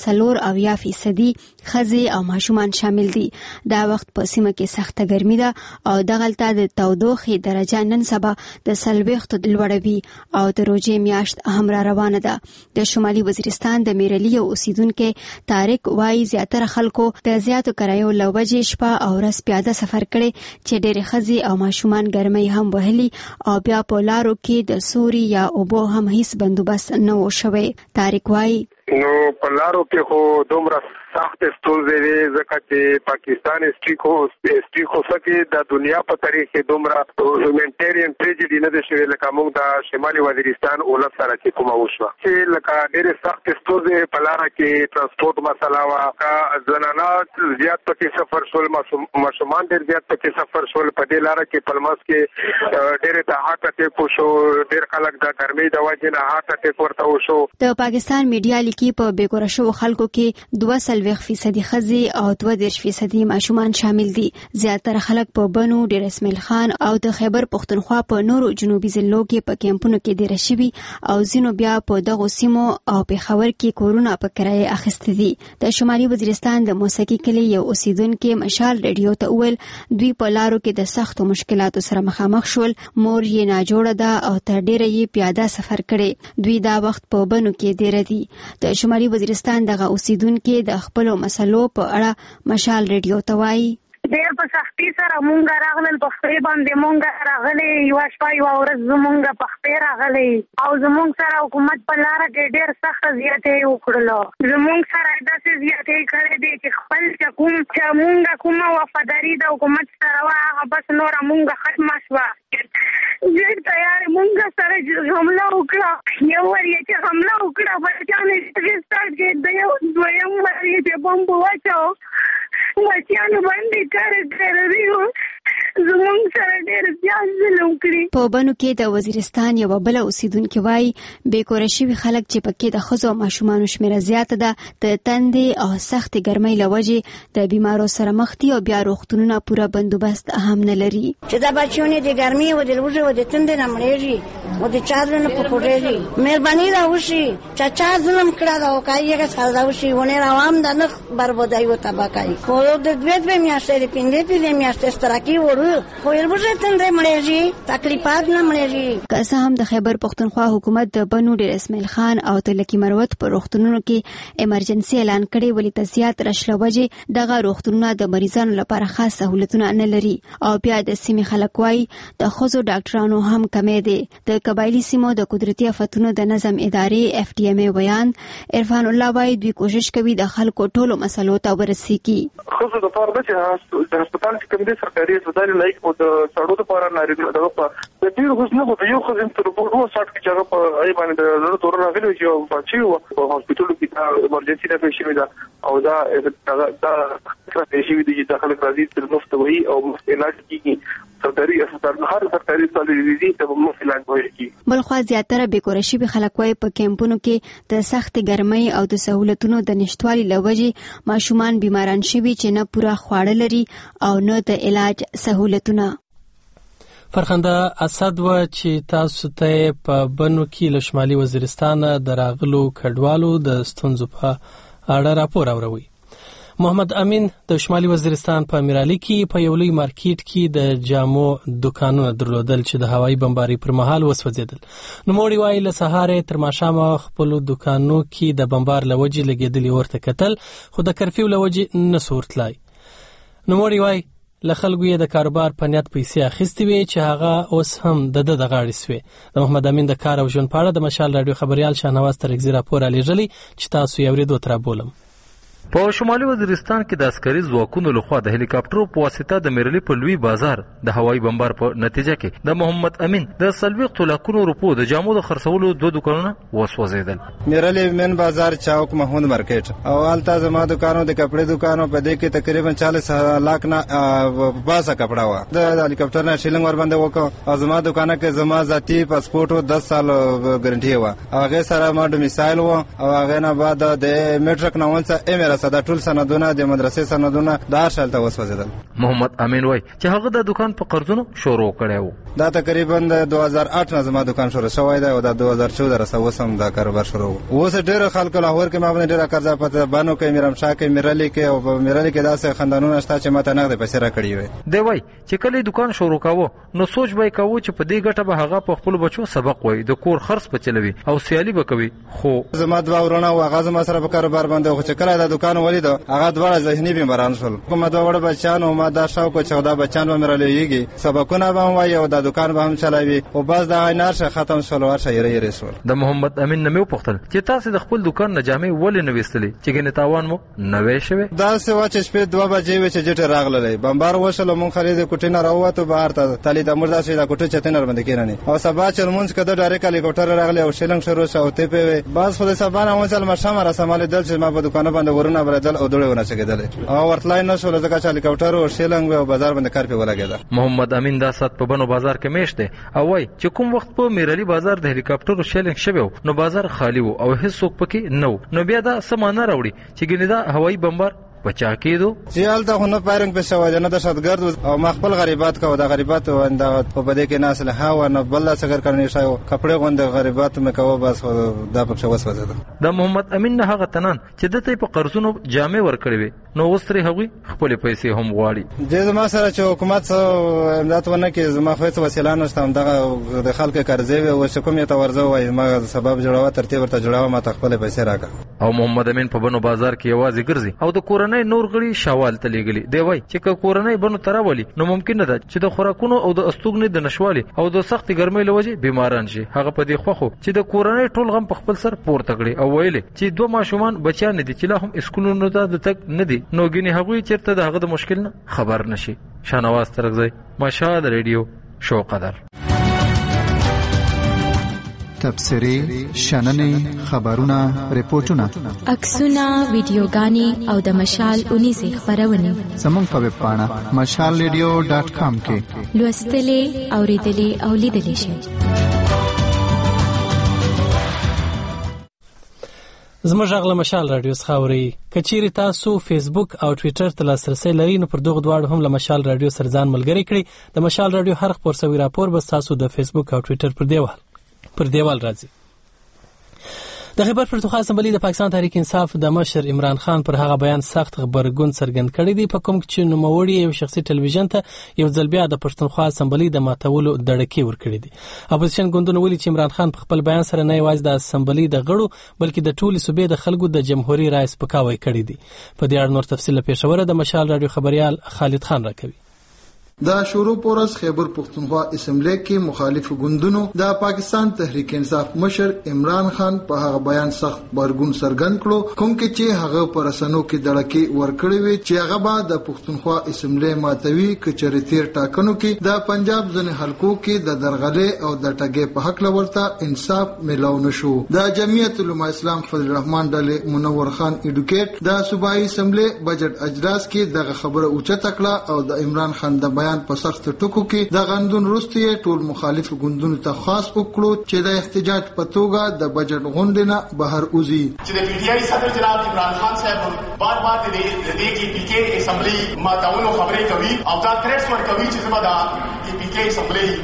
4% ښځې او ماشومان شامل دي. دا وخت په سیمه کې سخته ګرمي ده او دغلته د تودوخې درجه نن سبا د 40 لوړه وي او د روژې میاشت هم را روانه ده. د شمالي وزیرستان د میرلی اوسیدونکو طارق وایي زیاتره خلکو د زیاتو کرایو له وجې شپه او ورځ پیاده سفر کړي چې ډېرې ښځې او ماشومان ګرمۍ هم وهلي او بیا په لارو کې د سوري یا اوبو هم هیڅ بندوبست نه و شوی. طارق وایي نو په لارو کې خو دومره سخت ستونزې دي ځکه چې پاکستان سټیکو سکه د دنیا په تاریخ کې دومره هیومانیټیرین ټریجډي نه ده شوې لکه موږ د شمالي وزیرستان اولاد سره چې کومه وشوه چې لکه ډېرې سخت ستونزې په لاره کې ترانسپورټ مسله وه، زنانه زیات پکې سفر شول، ماشومان ډېر زیات پکې سفر شول. په دې لاره کې پلمس کې ډېرې ته هارټ اټیک وشو، ډېر خلک د ګرمۍ د وجې نه هارټ اټیک ورته وشو. د پاکستان میډیا لیکي په بېکوره شوو خلکو کې 42% ښځې او 22% ماشومان شامل دي. زیاتره خلک په بنو، ډیر اسماعیل خان او د خیبر پختونخوا په نورو جنوبي ضلعو کې په کیمپونو کې دېره شوي او ځینو بیا په دغو سیمو او پېښور کې کورونه په کرایه اخیستي دي. د شمالي وزیرستان د موسیقي کلي یو اوسیدونکي مشال ریډیو ته وویل دوی په لارو کې د سختو مشکلاتو سره مخامخ شول. مور یې ناجوړه ده او تر ډیره یې پیاده سفر کړي. دوی دا وخت په بنو کې دېره دي. د شمالي وزیرستان دغه اوسیدونکي د خپل مسلو په اړه مشال ریډیو ته وایي ډېر په سختي سره مونږ راغلل، په خپې باندې مونږ راغلي، یوه شپه یوه ورځ زمونږ په خپې راغلي او زمونږ سره حکومت په لاره کې ډېر سخته زیاتې وکړلو. زمونږ سره داسې زیاتې کړې دي چې خپل چې مونږ کومه وفاداري د حکومت سره وه هغه بس نوره مونږ ختمه شوه. ډېر تیار مونږ سره حمله وکړه، یو ور یې چې حمله وکړه بچیان یې سټارټ کړ، د یو دویم ور یې چې بمب واچاو بچیانو باندې زمونږ سره ډېر زیات ظلم کړي. په بنو کې د وزیرستان یوه بله اوسیدونکې وایي بېکوره شوي خلک چې پکې د ښځو او ماشومانو شمېره زیاته ده د تندې او سختې ګرمۍ له وجې د بیمارو سره مخ دي او بیا روغتونونه پوره بندوبست هم نه لري. چې دا بچیونه د ګرمۍ او د لوږې او د تندې نه مړېږي او د چادر نه پکوټېږي. مهرباني را وشي چې چا ظلم کړی ده او که یې سزا وشي ونې روام ده نه بربادوي او تباه کوي. خو د 2 میاشتې د 5 میاشتې اشتراکي وړو خو یې لوږې تندې مړېږي، تکلیفات نه مړېږي. که څه هم د خیبر پختونخوا حکومت د بنو، ډیر اسماعیل خان او د لکي مروت په روغتونونو کې ایمرجنسي اعلان کړی ولې د زیات رش له وجې دغه روغتونونه د مریضانو لپاره خاص سهولتونه نه لري او بیا د سیمې خلک وایي د ښځو ډاکټرانو هم کمی دی. د قبایلي سیمو د قدرتي آفتونو د نظم ادارې FDMA ویان عرفان الله وایي دوی کوشش کوي د خلکو ټولو مسلو ته ورسیږي. ښځو دپاره ده چې د هسپتال چې کوم دی سرکاري هسپتال لایق او د سړو دپاره نارینه دغه په د ډېرو ښځو نه خو د یو ښځې تر 260 کې چې هغه په هغې باندې د زړه تورونه راغلي وي چې یو بچی وه په هاسپیټلو کې دا ایمرجنسي نه پېښ شوې ده او دا پېښ شوي دي چې دا خلک راځي تر مفت وهي او مفت علاج کېږي. سرکاري هسپتال هر سرکاري هسپتال دي ته مفت علاج وهل کېږي. بلخوا زیاتره بېکوره شوي خلک وایي په کیمپونو کې د سختې ګرمۍ او د سهولتونو د نشتوالي له وجې ماشومان بیماران شوي چې نه پوره خواړه لري او نه د علاج سهولتونه. فرخنده اسد و چې تاسو ته په بنو کې له شمالي وزیرستان د راغلو کډوالو د ستونزو په اړه راپور اوروي. محمد امین د شمالي وزیرستان په امیرعلی کې په یو لوی مارکیټ کې د جامو دکانونه درلودل چې د هوایي بمبارۍ پر مهال وسوځیدل. نوموړي وایي له سهاره تر ماښامه خپل دکانونو کې د بمبار لوجې لګېدلې ورته کتل، خو د کرفیو لوجې نه سورتلای. نوموړي وایي له خلکو یې د کاروبار په نیت پیسې اخیستې وي چې هغه اوس هم د غاړې سوې. د محمد امین د کار او ژوند په اړه د مشال راډیو خبريال شاهنواز ترکزي راپور الیږلی چې تاسو یې اورېدو ته رابولم. په شمالي وزیرستان کې د عسکري ځواکونو لخوا د هلیکاپټرو په واسطه د میرلی په لوی بازار د هوایي بمبار په نتیجه کې د محمد امین د 40 لکونو روپو د جامو د خرڅولو 2 دکانونه وسوځیدل. میرلی مین بازار چوک محمود مارکیټ او الته زما دکانو د کپڑے دکانو په دې کې تقریبا 40 لاک نه باسه کپڑا و. د هلیکاپټر نه شیلنګ ور باندې وکړ او زما دکانه کې زما ذاتی پاسپورت 10 سال ګارانټي و. هغه سره ما ډومیسایل و او هغه نه بعد د میټرک نوونڅه صدا ټول سندونه د مدرسې سندونه د شالته وسوځیدل. محمد امین وای چې هغه د دکان په قرضونو شروع کړو. دا تقریبا د 2008 نه زما دکان شروع شوی دی او د 2014 سره وسم دا کاروبار شروع. اوس ډېر خلکو لاهور کې ما باندې ډېر قرضه پته بانو کې میرم شاه کې میرلی کې او میرلی کې داسې خاندانونه شته چې ماته نغد پیسې را کړی وي. دی وای چې کله دکان شروع کاوه نو سوچ به کاوه چې په دې ګټه به هغه په خپل بچو سبق وای د کور خرڅ په چلوي او سیالي به کوي. خو زما دوا ورونه او هغه زما سره په کاروبار باندې خو چې کله دا دکان ولید هغه دواړه ذهني بیماران شول. کومه دوه وړ بچان او ما دا شاو کو 14 بچان به مرلېږي سبقونه به وای او دا دکان به هم چلوي او بس دا عینارشه ختم شول ورشه یې رسول. د محمد امین نمو پختل چې تاسو د خپل دکان نه جامې ولې نه وستلې چې ګنې تاوان مو نه وې شوی. دا څه واچ شپې 2 بجې و چې جټ راغله بمبار وشل مون خرید کوټې نه راوته بهر ته تلی د مردا شي دا کوټې چتنر باندې کېرانی او سبا چرمونځ کده ډایرک هلیکاپټر راغله او شیلنګ شروع شو ته په بس خو د سبا نه وصل مشامه را سماله دل چې ما په دکان باندې ورونه بردل او دوړونه چګیدل او ورتلای نه شول ځکه چې هلیکاپټر او شیلنګ او بازار باندې کار په ولګیدا. محمد امین دا سات په بنو بازار کې میشته او وای چې کوم وخت په میرلی بازار د هلیکاپټر شیلنګ شوه نو بازار خالی وو او هیڅ څوک پکې نو بیا دا سمانه راوړي چې ګنې دا هوایي بمبار بچا کېدو. سیال ته خو نه پایرنګ په شوی نه د شتګرد او مخبل غریبات کو د غریبات ونده په بده کې ناسل ها نه بل څنګه کرنی شاو کپڑے غوند غریبات مې کو بس دا په شوس وځه. د محمد امین نه هغه تنان چې دته په قرضونو جامې ورکړې وي نو وستري هغوی خپل پیسې هم غواړي. د ما سره چې حکومت امداد ونه کې زما خو وسیله نشته هم دغه د خلک قرضې او شکوم ته ورځو وای ما سبب جوړاوه ترتیب ورته جوړاوه ما خپل پیسې راکړه. او محمد امین په بنو بازار کې یوازې ګرځي او د کورنۍ نور غړي شوال ته لګلي. دی وای چې کورنۍ بنو تراولي نو ممکن ده چې د خوراکونو او د استوګنې د نشوالي او د سخت ګرمۍ لوجه بیماران شي. هغه په دې خوخو چې د کورنۍ ټول غم په خپل سر پورته کړي او ویلي چې 2 ماشومان بچیان دي چې لا هم اسکولونو ته د تک نه دي نو ګینه هغوی چیرته دغه د مشکل نه خبر نشي. شاهنواز ترکزی مشال ریډیو شو قدر. تبصرې شننې خبرونه ریپورتونه عکسونه ویډیوګانې او د مشال 19 خبرونه زموږ په ویب پاڼه mashalradio.com کې لوستلې اوریدلې او لیدلې شئ. زموږ غږ له مشال راډیو څخه اورئ. کچېرې تاسو فیسبوک او ټویټر ته لاسرسی لرئ نو پر دغه دواړو هم له مشال راډیو سره ځان ملګری کړئ. د مشال راډیو هر خپور سوي راپور به تاسو د فیسبوک او ټویټر پر دیوال راځي. د خیبر پښتونخوا اسمبلی د پاکستان تحریک انصاف د مشر عمران خان پر هغه بیان سخت خبرګون څرګند کړی دی په کوم چې نوموړي یو شخصي ټلویزیون ته یو ځل بیا د پښتونخوا اسمبلی د ماتولو دړکې ورکړې دي. اپوزیشن ګوندونه ویلي چې عمران خان په خپل بیان سره نه یوازې د اسمبلی د غړو بلکې د ټولې صوبې د خلکو د جمهوریت رئیس پکاوی کړی دی. په دې اړه نور تفصیل پېښوره د مشال راډیو خبريال خالد خان راکوي. دا شروع پورس خیبر پختونخوا اسمبلی کې مخالف ګوندونو د پاکستان تحریک انصاف مشر عمران خان په هغه بیان سخت برګون سرګند کړو کوم کې چې هغه پر رسنو کې دړکې ورکړې وي چې هغه به د پختونخوا اسمبلی ماتوي کچري تیر ټاکنو کې د پنجاب ځنې حلقو کې د درغلې او د ټګې په حق لورته انصاف ملاو نشو. د جمعیت علماء اسلام فضل الرحمن ډلې منور خان ایډوکیټ د صوبایي اسمبلی بجټ اجلاس کې دغه خبره اوچته کړه او د عمران خان د په سخت ټکو کې د غندون وروسته ټول مخالف ګوندونو ته خاص وکړو چې د احتجاج په توګه د بجټ غونډه بهر اوزي. چې د پی ټی آی صدر جناب عمران خان صاحب بار بار د دې کې پی ټی اسمبلی ماتاونو خبرې کوي او دا تریس ور کوي چې زما د پی ټی اسمبلی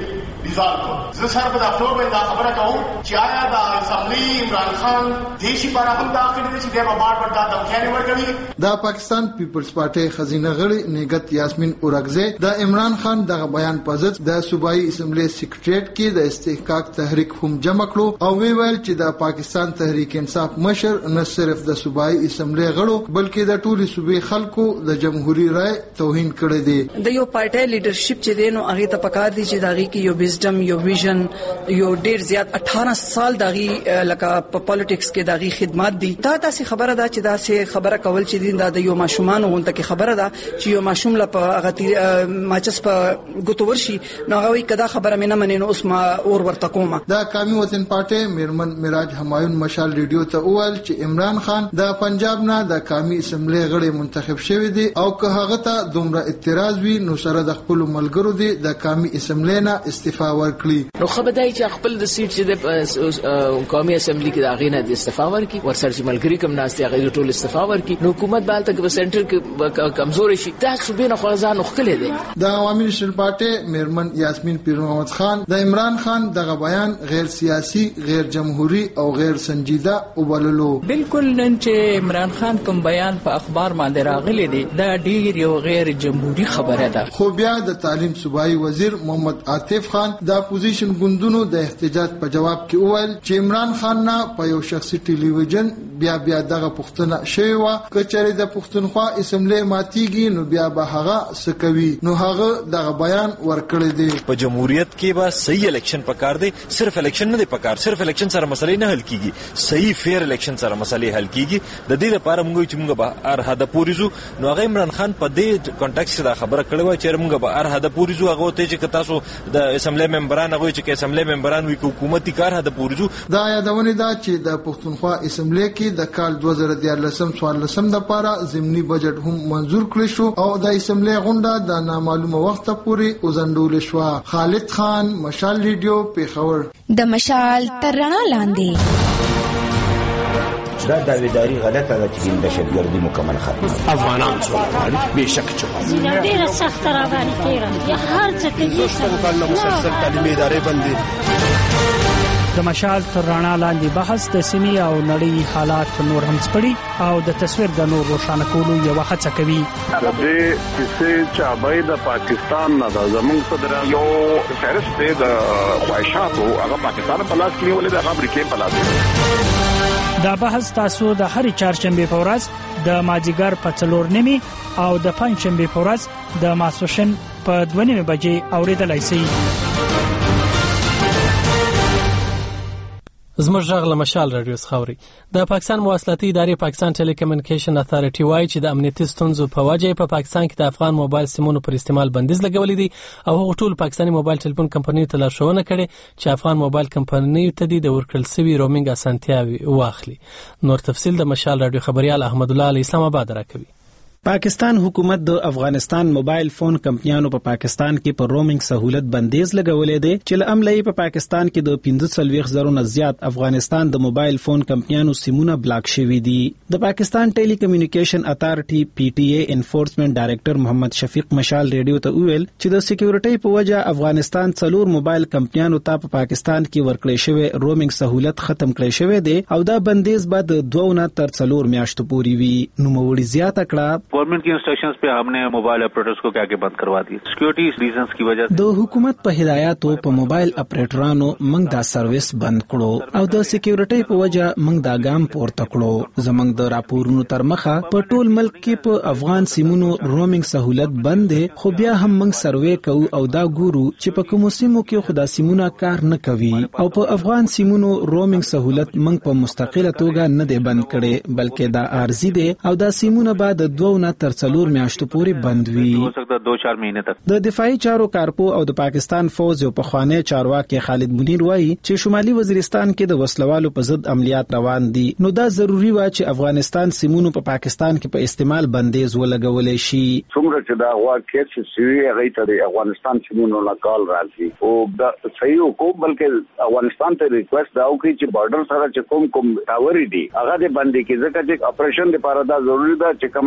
ریزالو کړ. زه سره په دفتر باندې دا خبره کوم چې آیا د اسمبلی عمران خان دیشي پر هم داخل دي چې د بار پر دا دمکیانه ورکوي. دا پاکستان پیپلز پارټي خزینه غړي نګت یاسمین اورګزه د عمران خان دغه بیان په ضد د صوبایي اسمبلی سیکریټریټ کې د استحقاق تحریک هم جمع کړو او ویل چې د پاکستان تحریک انصاف مشر نه صرف د صوبایي اسمبلی غړو بلکې د ټولي صوبې خلکو د جمهوریت رائے توهین کړی دی. د یو پارټي لیډرشپ چې دینو هغه ته پکار دي چې داغي کې یو وزډم یو ویژن یو ډیر زیات 18 سال داغي لکه په پالیټکس کې داغي خدمات دي. دا تاسو خبره ده چې دا سه خبره کول چې دین د یو ماشومان غونته کې خبره ده چې یو ماشوم لا په هغه ماچس په ګوتور شي نو هغه کدا خبره مې نه مننه اوس ما اور ورته کومه. دا قومي وطن پارټي میرمن میراج همایون مشال ریډیو ته وویل چې عمران خان د پنجاب نه د قومي اسمبلی غړي منتخب شوی دی او که هغه ته دومره اعتراض وي نو سره د خپل ملګرو دی د قومي اسمبلی نه استعفا ورکړي. نو خبردای چې خپل د سیټ چې د قومي اسمبلی کې د غینه د استعفا ورکړي ورسره چې ملګری کوم ناستي هغه ټول استعفا ورکړي. نو حکومت به تل په سنټر کې کمزوري شي. دا صوبې نه خلازان خلل دي. د عوامي نېشنل پارټي میرمن یاسمین پیر محمد خان د عمران خان دغه بیان غیر سیاسي غیر جمهوری او غیر سنجیده وبللو. بالکل نن چې عمران خان کوم بیان په اخبار باندې راغلی دی دا ډیر یو غیر جمهوری خبره ده. خو بیا د تعلیم صوبایي وزیر محمد عاطف خان د اپوزیشن ګوندونو د احتجاج په جواب کې وویل چې عمران خان نه په یو شخصي ټلویزیون بیا دغه پښتنه شوی و کچره د پښتونخوا اسمبلی ماتيږي نو بیا به هغه سکوي نو هغه دغه بیان ورکړی دی. په جمهوریت کې به صحیح الیکشن پکار دی. صرف الیکشن نه دی پکار. صرف الیکشن سره مسلې نه حل کیږي. صحیح فیر الیکشن سره مسلې حل کیږي. د دې لپاره موږ چې موږ به هر حد پوریزو نو هغه عمران خان په دې کانټیکس دا خبره کړې و چې موږ به هر حد پوریزو هغه ته چې تاسو د اسمبلی ممبران هغه چې اسمبلی ممبران وی حکومتي کار حد پوریزو. دا یادونه ده چې د پښتونخوا اسمبلی کې د کال 2014 د لپاره ضمني بجټ هم منزور کړی شو او د اسمبلی غونډه د نامعلومه وخت پورې وزندول شو. خالد خان مشال ریډیو پیښور. د مشال تر رڼا لاندې دا داویداری غلطه ده چې د شتګردي مکمل ختمه افغانان څو به شک چوي ډیره سخت را باندې تیرا یا هر څه کې دوستو کله مسلسل تعلیمي ادارې باندې د مشال تر رڼا لاندې بحث د سیمې او نړۍ حالات نور هم سپړي او د تصویر د نور روښانه کولو یو هڅه کوي. د دې چې چابای د پاکستان نه د زمونږ صدر یو فهرست دی د خواهشاتو هغه پاکستان په لاس کې ولې د امریکای په لاس. دا بحث تاسو د هر چهارشنبه په ورځ د مازیګر په 4:30 او د پنځشنبه په ورځ د ماسوشن په 2:30 بجې اوریدلای شئ. زموږ غږ له مشال رادیو خاوري. د پاکستان مواصلاتي ادارې پاکستان ټیلیکومونیکیشن اتھارټي وايي چې د امنیتي ستونزو په وجه په پاکستان کې د افغان موبایل سیمونو پر استعمال بندیز لګولې دي او هغه ټول پاکستاني موبایل ټلیفون کمپنیو ته لارښوونه کړې چې افغان موبایل کمپنیو ته د ورکړل شوی رومینګ اسانتیاوي واخلي. نور تفصیل د مشال رادیو خبريال احمد الله علی اسلام آباد راکوي. پاکستان حکومت د افغانستان موبایل فون کمپنیانو په پاکستان کې پر رومینګ سہولت بندیز لګولې ده چې لاملې په پاکستان کې د 15,000 نه زیات افغانستان د موبایل فون کمپنیانو سیمونه بلاک شوي دي. د پاکستان ټیلیکومونیکیشن اتھارټي پی ټی ای انفورسمنت ډایریکټر محمد شفیق مشال ریډیو ته ویل چې د سکیورټي په وجه افغانستان 4 موبایل کمپنیانو ته په پاکستان کې ورکړې شوی رومینګ سہولت ختم کړی شوی دی او دا بندیز بعد 2 نه تر 4 میاشتو پورې وي. نو موړي زیاته کړه government की instructions पे हमने mobile operators को क्या बंद करवा दी security reasons की वजह से. د حکومت په هدایاتو په موبایل اپریټرانو موږ دا سرویس بند کړو او د سکیورټي په وجه موږ دا ګام پورته کړو. زموږ د راپورونو تر مخه په ټول ملک کې په افغان سیمونو رومینګ سہولت بند دي خو بیا هم موږ سروې کوو او دا ګورو چې په کوم سیمو کې خدا سیمونه کار نه کوي او په افغان سیمونو رومینګ سہولت موږ په مستقله توګه نه دی بند کړي بلکې دا عارضی دي او دا سیمونه بعد 2 نه تر 4 میاشتو پورې بند وي. हो सकता 2-4 مهینه تک. د دفاعي چارو کارپو او د پاکستان فوج یو پخوانی چارواکي خالد منیر وایي چې شمالي وزیرستان کې د وسلوالو په ضد عملیات روان دي نو دا ضروری و چې افغانستان سیمونو په پاکستان کې په استعمال بندیز ولګولې شي. څومره چې دا واقع چې سوي هغه ته افغانستان سیمونو لا کال راځي او دا صحیح حکومت بلکې افغانستان ته ریکوست دا وکړي چې بارډر سره چې کوم ټاوري دي هغه دې باندې کې ځکه چې اپریشن لپاره دا ضروری ده چې کم از کم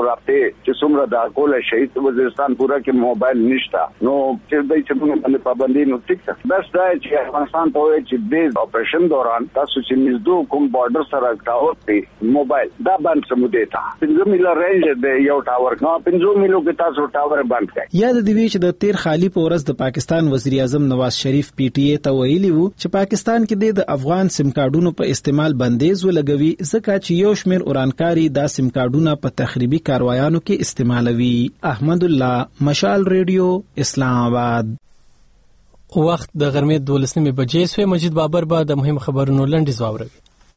رابطه چې څومره د کول شهید وزیرستان پورا کې موبایل نشتا نو چې د چمن باندې پابندي نو ټیک ده بس دا چې افغانستان ته وایي چې د اپریشن دوران تاسو چې مزدو کوم بارډر سره کاوه موبایل دا باندې سموده تا 5 میله رینج د یو ټاور نو 5 میلو کې تاسو ټاور باندې کړئ یا د دې چې د تیر خالی په ورځ د پاکستان وزیر اعظم نواز شریف پی ټی ای ته ویلي وو چې پاکستان کې د افغان سیم کارډونو په استعمال بندیز ولګوي ځکه چې یو شمېر اورانکاري دا سیم کارډونه په تخریبي کاروایانو کې استعمالوي. احمد الله، مشال ریډیو، اسلام آباد. وخت د غرمې 12 بجې سوی. مجید بابر به د مهم خبرونو لنډیز واوروي.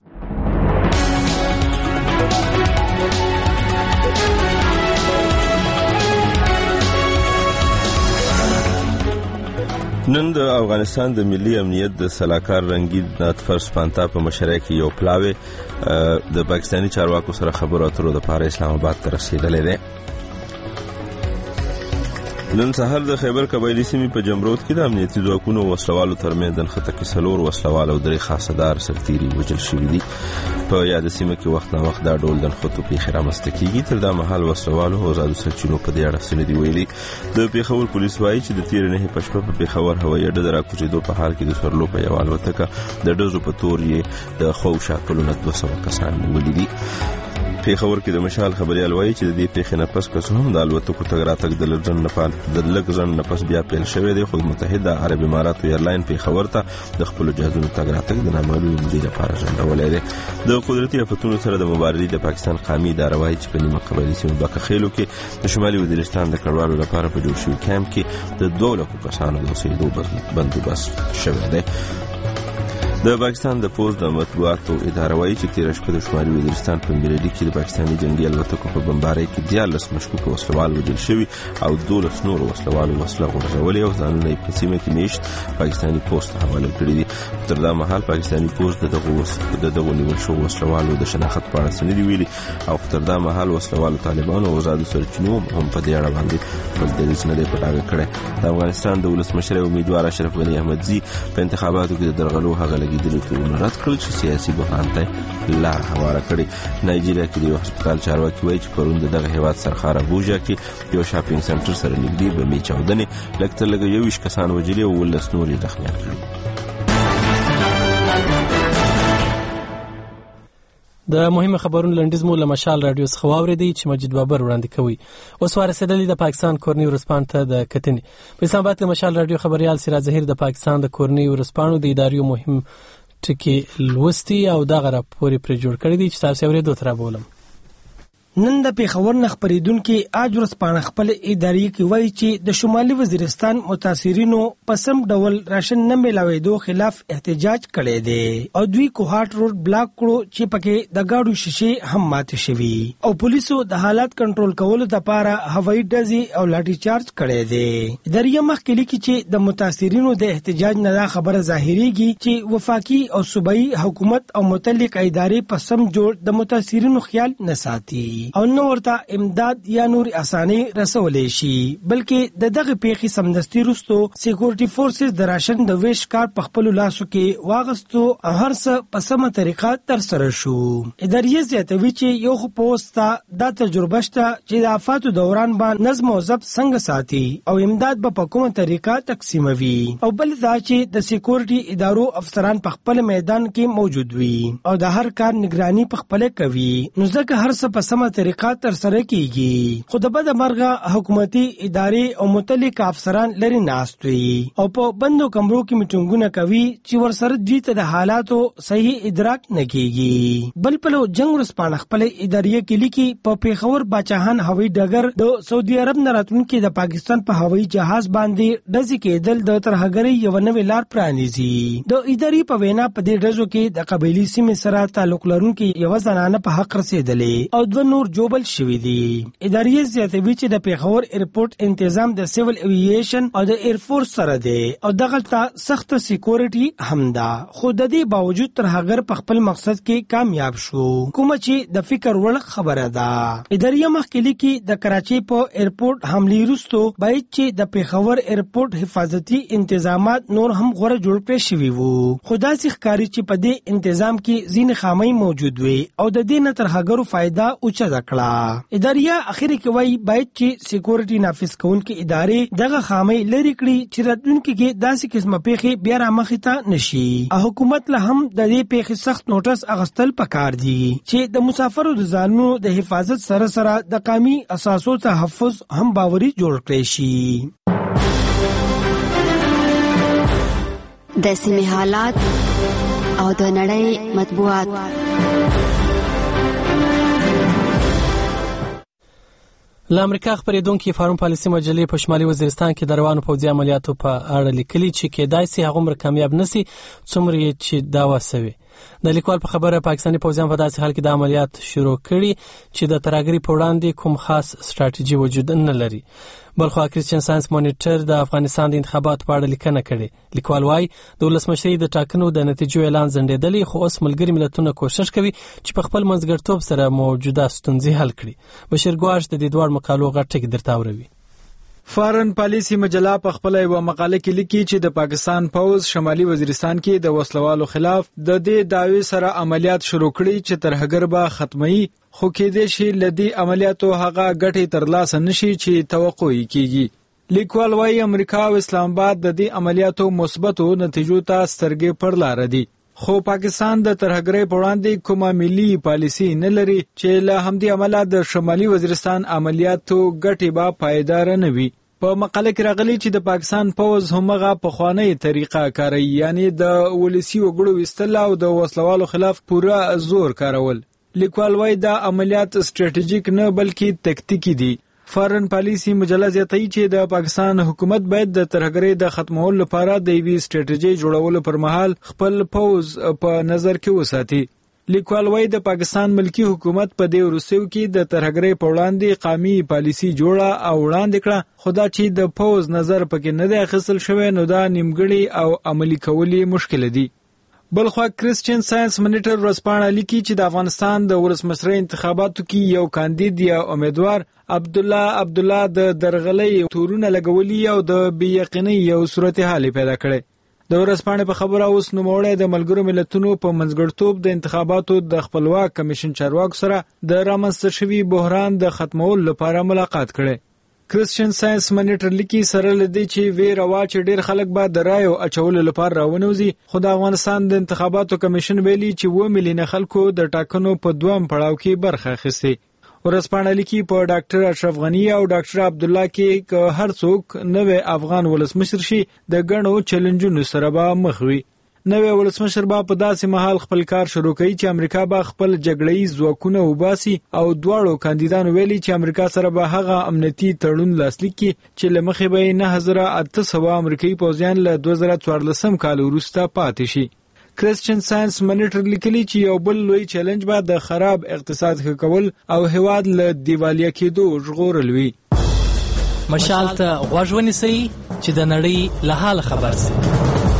نن د افغانستان د ملي امنیت د سلاکار رنگید ناتفر سپانتا په مشرۍ کې یو پلاوی د پاکستاني چارواکو سره خبرو اترو لپاره اسلام آباد ته رسیدلې ده. نن سهار د خیبر قبایلی سیمې په جمرود کې د امنیتي ځواکونو وسلوالو ترمنځ د نښته کې 4 وسلوال او 3 خاصدار سرتیري وژل شوي دي. په یاد سیمه کې وخت نه وخت دا ډول د نښتو پیښې رامنځته کیږي. تر دا مهال وسلوالو او آزادو سرچینو په دې اړه څه نه دي ویلي. د پیښور پولیس وایي چې د تیر نه په شپه په پیښور هوایي اډه د راکوزېدو په حال کې د سورلو په یو الوتکه د ډزو په تور یې د خوشا کلونه 200 کسان نیولي دي. پیښور کې د مشال خبريال وایي چې د دې پیښې نه پس که هم د الوتکو تګ راتګ د لږ نه پس بیا پیل شوی دی. خو متحده عرب امارات ایرلاین پیښور ته د خپل جهازونو تګ راتګ د نامعلوم مدیر لپاره ځنډولای دی. د قدرتي آفتونو سره د مبارزې د پاکستان قومي اداره وایي چې په نیمه قبایلي سیمه بکه خیلو کې د شمالي وزیرستان د کډوالو لپاره په جوړ شوي کیمپ کې د 200 کسانو د اوسېدو بندوبست شوی دی. د پاکستان د پوز د مطبوعاتو اداره وایي چې تیر شپه د شمالي وزیرستان په میرډي کې د پاکستاني جنگي الوتکو په بمبارۍ کې 14 مشکوک وسلوال وژل شوي او 12 نور وسلوال وسله غورځولې او ځانونه په سیمه کې میشت پاکستاني پوز ته حواله کړي دي. تر دا مهال پاکستاني پوز د دغو نیول شوو وسلوالو د شناخت په اړه څه نه دي ویلي او تر دا مهال وسلوالو طالبانو او آزادو سرچینو هم په دې اړه باندې خپل دریځ نه دی پټاوی کړی. د افغانستان د ولسمشر امیدوار اشرف غنی احمدزي په انتخاباتو کې د درغلو هغه لګیدلو تورونه رد کړل چې سیاسي بحران ته لار هواره کړي. نایجیریا کې د یو هسپتال چارواکي وایي چې پرون د دغه هیواد سرخار ابوجا کې یو شاپینګ سنټر سره نږدې بمې چاودنې لږ تر لږه 21 کسان وژلي او 19 نور یې زخمیان کړي. د مهمه خبرونو لنډیز مو له مشال رادیو څخه واوریدي چې مجید بابر وړاندې کوي. اوس ورسېدلې د پاکستان کورنۍ ورسپانډ ته د کتنې. په اسلام آباد کې مشال رادیو خبريال سراج ظهیر د پاکستان د کورنۍ ورسپانډو د ادارې مهم ټکی لوستي او دغه راپور پر جوړ کړی دی چې تاسو اورېدو تر بولم. نن د پیښور نه خبرېدونکو اج ورځپاڼه خپل ادارې کې وایي چې د شمالي وزیرستان متاثرینو په سم ډول راشن نه ملاوېدو خلاف احتجاج کړی دی او دوی کوهاټ روډ بلاک کړو چې پکې د گاډو شیشې هم ماتې شوي او پولیسو د حالات کنټرول کولو لپاره هوایي ډزې او لاټي چارج کړی دی. ادارې مخکې لیکي چې د متاثرینو د احتجاج نه خبره ظاهريږي چې وفاقي او صوبایي حکومت او متعلق ادارې په سم جوړ د متاثرینو خیال نه ساتي او نو ورته امداد یا نور اساني رسولې شي بلکې د دغه پیښې سمدستي وروسته سکیورټي فورسز د راشن د ویش کار په خپل لاسو کې واغستو او هر څه په سمه طریقه تر سره شو. ادارې زیاتوي چې یو خو پوسټه د تجربه شته چې د آفاتو دوران باندې نظم او ضبط څنګه ساتي او امداد په کومه طریقه تقسیموي او بل دا چې د سکیورټي ادارو افسران په خپل میدان کې موجود وي او د هر کار نگرانی په خپل کوي نو ځکه هر څه په سمه طریقه تر سره کیږي. خو د بد مرغه حکومتي ادارې او متعلق افسران لري ناستوي او په بندو کمرو کې میټینګونه کوي چې ورسره دوی ته د حالاتو صحیح ادراک نه کیږي. بل په جنگ ورسپانه خپل ادارې کې لیکي په پیښور باچاهان هوایي ډګر د سعودي عرب نه راتونکو د پاکستان په هوایي جهاز باندې ډزې کېدل د ترهګرۍ یو نوې لار پرانیزي. د ادارې په وینا په دې ډزو کې د قبایلی سیمې سره تعلق لرونکو یو زنانه په حق رسیدلې او دوه نور جوبل شوی دی. ادارې زیاتوي چې د پیښور ایرپورټ تنظیم د سیول ایوییشن او د ایر فورس سره دی او دغه ته سخت سکیورټي هم ده. خو د دې باوجود ترهګر په خپل مقصد کې کامیاب شو کوم چې د فکر وړ خبره ده. ادارې مخکې لیکي د کراچي په ایرپورټ حمله وروسته باید چې د پیښور ایرپورټ حفاظتي انتظامات نور هم غوړه جوړ کړی شوی وو. خدا سي ښکاری چې په دې تنظیم کې ځین خامي موجود وي او د دې نه ترهګرو فائدہ اوچت ډزه کړه. اداريه اخر کې وایي باید چې سکیورټي نافذ کوونکي ادارې دغه خامي لري کړي چې راتلونکي کې داسې قسمه پیښې بیا رامخې ته نشي. حکومت له هم د دې پیښې سخت نوټس اغستل پکار دي چې د مسافرو د ځانونو د حفاظت سره سره د قومي اساسو تحفظ هم باوري جوړ کړي شي. د سیمې حالات او د نړۍ مطبوعات. له امریکا خبرېدونکي فارم پالیسي مجلې په شمالي وزیرستان کې د روانو پوځي عملیاتو په اړه لیکلي چې کېدای شي هغومره کامیاب نشي څومره چې دعوا شوی. د لیکوال په خبره پاکستاني پوځیان په داسې حال کې د عملیات شروع کړي چې د ترهګرۍ په وړاندې کوم خاص ستراتیژي وجود نه لري. بلخو کریسچن ساينس مانیټر د افغانستان د انتخاباتو په اړه لیکنه کړې. لیکوال وايي د ولسمشرۍ د ټاکنو د نتیجو اعلان ځنډېدلی، خو اوس ملګري ملتونه کوشش کوي چې په خپل منځګړیتوب سره موجوده ستونزې حل کړي. بشیر ګواش د دې دوه مقالو غټ ټکی درته اوري. فارن پالیسی مجله په خپل یو مقاله کې لیکي چې د پاکستان پوځ شمالي وزیرستان کې د وسلوالو خلاف د دې دعوی سره عملیات شروع کړي چې ترهګر به ختمي، خو کېدې شي لدی عملیاتو هغه ګټې ترلاسه نشي چې توقع کیږي. لیکوال وايي امریکا او اسلام آباد د دې عملیاتو مثبتو نتیجو ته سترګې پر لار دي، خو پاکستان د ترهګرۍ په وړاندې کومه ملي پالیسی نه لري چې له همدې عمله د شمالي وزیرستان عملیاتو ګټې به پایدار نه وي. په مقاله کې راغلي چې د پاکستان پوځ همغه پخوانی طریقه کاروي، یعنی د ولسی وګړو وستل او د وسلوالو خلاف پوره زور کارول. لیکوال وايي دا عملیات ستراتیژیک نه بلکې تکتیکی دي. فارن پالیسی مجله زیاتوي چې د پاکستان حکومت باید د ترهګرۍ د ختمولو لپاره د یوې ستراتیژي جوړولو پر مهال خپل پوځ په نظر کې وساتي. لیکوال وايي د پاکستان ملکی حکومت په دې وروستیو کې د ترهګرۍ په وړاندې قومي پالیسی جوړه او وړاندې کړه، خدا چې د پوځ نظر پکې نه دی اخیستل شوی نو دا نیمګړی او عملی کولی مشکل دي. بلخو کریسچن ساينس مانیټر ورځپاڼه لیکي چې د افغانستان د ولسمشرۍ انتخاباتو کې یو کاندید یا امیدوار عبدالله د درغلۍ تورونه لګولي او د بې یقینۍ یو صورتحال پیدا کړی. د ورځپاڼې په خبره اوس نوموړی د ملګرو ملتونو په منځګړیتوب د انتخاباتو د خپلواک کمیشن چارواکو سره د رامنځته شوي بحران د ختمولو لپاره ملاقات کړی. کریسچن ساينس مانیټر لیکي سره لدی چې ویره وا چې ډیر خلک به د رایو اچولو لپاره راونوزي، خو د افغانستان د انتخاباتو کمیشن ویلي چې 2 میلیونه خلکو د ټاکنو په دویم پړاو کې برخه اخیستې. ورځپاڼه لیکي په ډاکټر اشرف غنی او ډاکټر عبدالله کې که هر څوک نوې افغان ولسمشر شي د ګڼو چیلنجونو سره به مخ وي. نوې ولسمشر به په داسې مهال خپل کار شروع کوي چې امریکا به خپل جګړه‌ییز ځواکونه وباسي او دواړو کاندیدانو ویلي چې امریکا سره به هغه امنیتي تړون لاسلیک کړي چې له مخې به 9800 امریکایي پوځیان له 2014 کال وروسته پاتې شي. کریسچن ساينس مانیټر لیکلي چې یو بل لوی چیلنج به د خراب اقتصاد ښه کول او هیواد له دیوالیا کېدو ژغورل وي. مشال ته غوږ ونیسئ چې د نړۍ له حاله خبر شئ.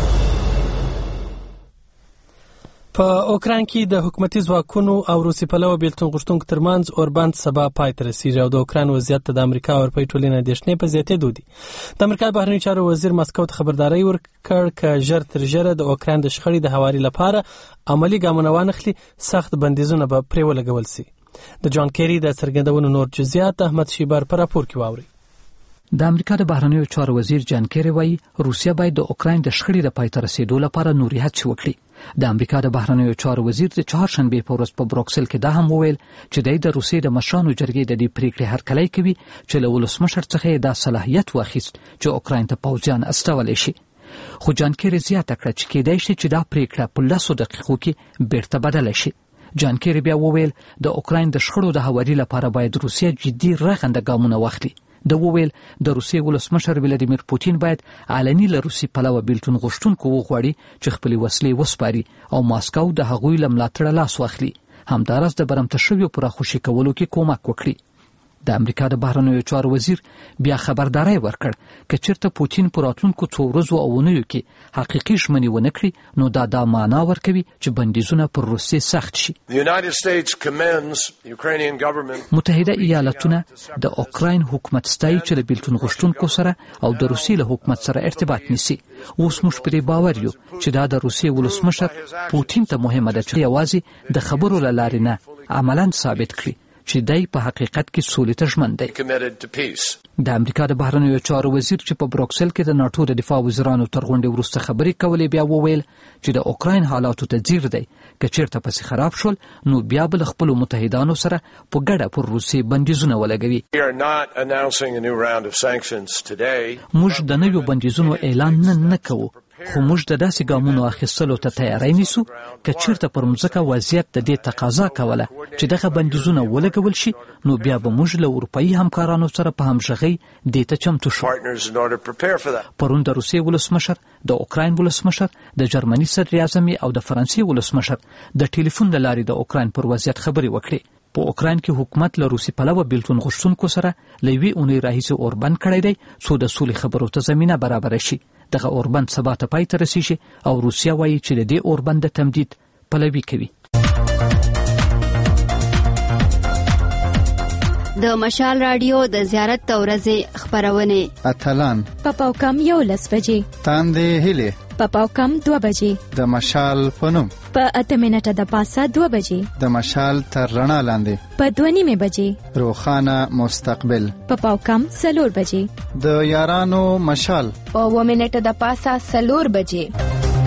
په اوکراین کې د حکومتي ځواکونو او روسي پلوه بیلتون غوښتونکو ترمنځ اوربند سبا پای ته رسیږي او د اوکراین وضعیت ته د امریکا او اروپایي ټولنې اندېښنې په زیاتېدو دي. د امریکا بهرنیو چارو وزیر مسکو ته خبرداری ورکړ چې ژر تر ژره د اوکراین د شخړې د هواري لپاره عملی ګامونه وانخلي، سخت بندیزونه به پرې ولګول شي. د جان کیری د څرګندونو نور جزئیات احمد شیبر په راپور کې واوري. د امریکا د بهرنیو چارو وزیر جان کیری وایي روسیا باید د اوکراین د شخړې د پای ته رسیدو لپاره نوري هڅې وکړي. د امریکا د بهرنیو چارو وزیر د چهارشنبه په ورځ په بروکسل کې دا هم وویل چې د روسیې د مشرانو جرګې د دې پریکړې هرکلی کوي چې له ولسمشر څخه دا صلاحیت واخیست چې اوکراین ته پوځیان استولی شي. خو جان کیری زیاته کړه چې کېدای شي چې دا پریکړه په 10 دقیقو کې بیرته بدله شي. جان کیری بیا وویل د اوکراین د شخړو د هواري لپاره باید روسیه جدي رغنده ګامونه واخلي. د وویل د روسیې ولسمشر ولادیمیر پوتین باید علني له روسي پلوه بیلتون غوښتونکو وغواړي چې خپلې وسلې وسپاري او ماسکو د هغوی له ملاتړه لاس واخلي، همداراز د برمته شویو پراخوشي کولو کې کومک وکړي. د امریکا د بهرنیو چارو وزیر بیا خبرداری ورکړ چې چیرته پوتین پر راتلونکو 2 ورځو او اونیو کې حقیقي ژمنې ونه کړي نو دا معنا ورکوي چې بندیزونه پر روسیې سخت شي. متحده ایالاتونه د اوکراین حکومت ستایي چې له بیلتون غوښتونکو سره او د روسیې له حکومت سره ارتباط نیسي. اوس موږ پرې باور یو چې دا د روسیې ولسمشر پوتین ته مهمه ده چې یوازې د خبرو له لارې نه عملاً ثابت کړي چې دای په حقیقت کې سولې ته ژمن دی. د امریکا د بهرنیو چارو وزیر چې په بروکسل کې د ناتو د دفاع وزیرانو تر غونډې وروسته خبرې کولې بیا وویل چې د اوکراین حالاتو ته ځیر دی که چیرته پسې خراب شول نو بیا به له خپلو متحدانو سره په ګډه پر روسیې بندیزونه ولګوي. موږ د نویو بندیزونو اعلان نه کوو خو موږ د داسې ګامونو اخیستلو ته تیاری نیسو که چیرته پر مځکه وضعیت د دې تقاضا کوله چې دغه بندیزونه ولګول شي نو بیا به موږ له اروپایي همکارانو سره په همغږۍ دې ته چمتو شو. پرون د روسیې ولسمشر، د اوکراین ولسمشر، د جرمني صدر اعظم او د فرانسې ولسمشر د ټلیفون له لارې د اوکراین پر وضعیت خبرې وکړې. په اوکراین کې حکومت له روسي پلوه بیلتون غوښتونکو سره له یوې اونۍ راهیسې اوربند کړی دی څو د سولې خبرو ته زمینه برابره شي. دغه اوربند سبا ته پای ته رسیږي او روسیه وایي چې د دې اوربند د تمدید پلوي کوي. د مشال رادیو د زیارت د ورځې خبرونه اتلان په پاوکم 11 بجې، تاندې هلي په پاوکم 2 بجې، د مشال پنوم په 8 منټه د پاسه 2 بجې، د مشال تر رڼا لاندې په 2:30 بجې، روخانه مستقبل په پاوکم 4 بجې، د یارانو مشال په 1 منټه د پاسه 4 بجې.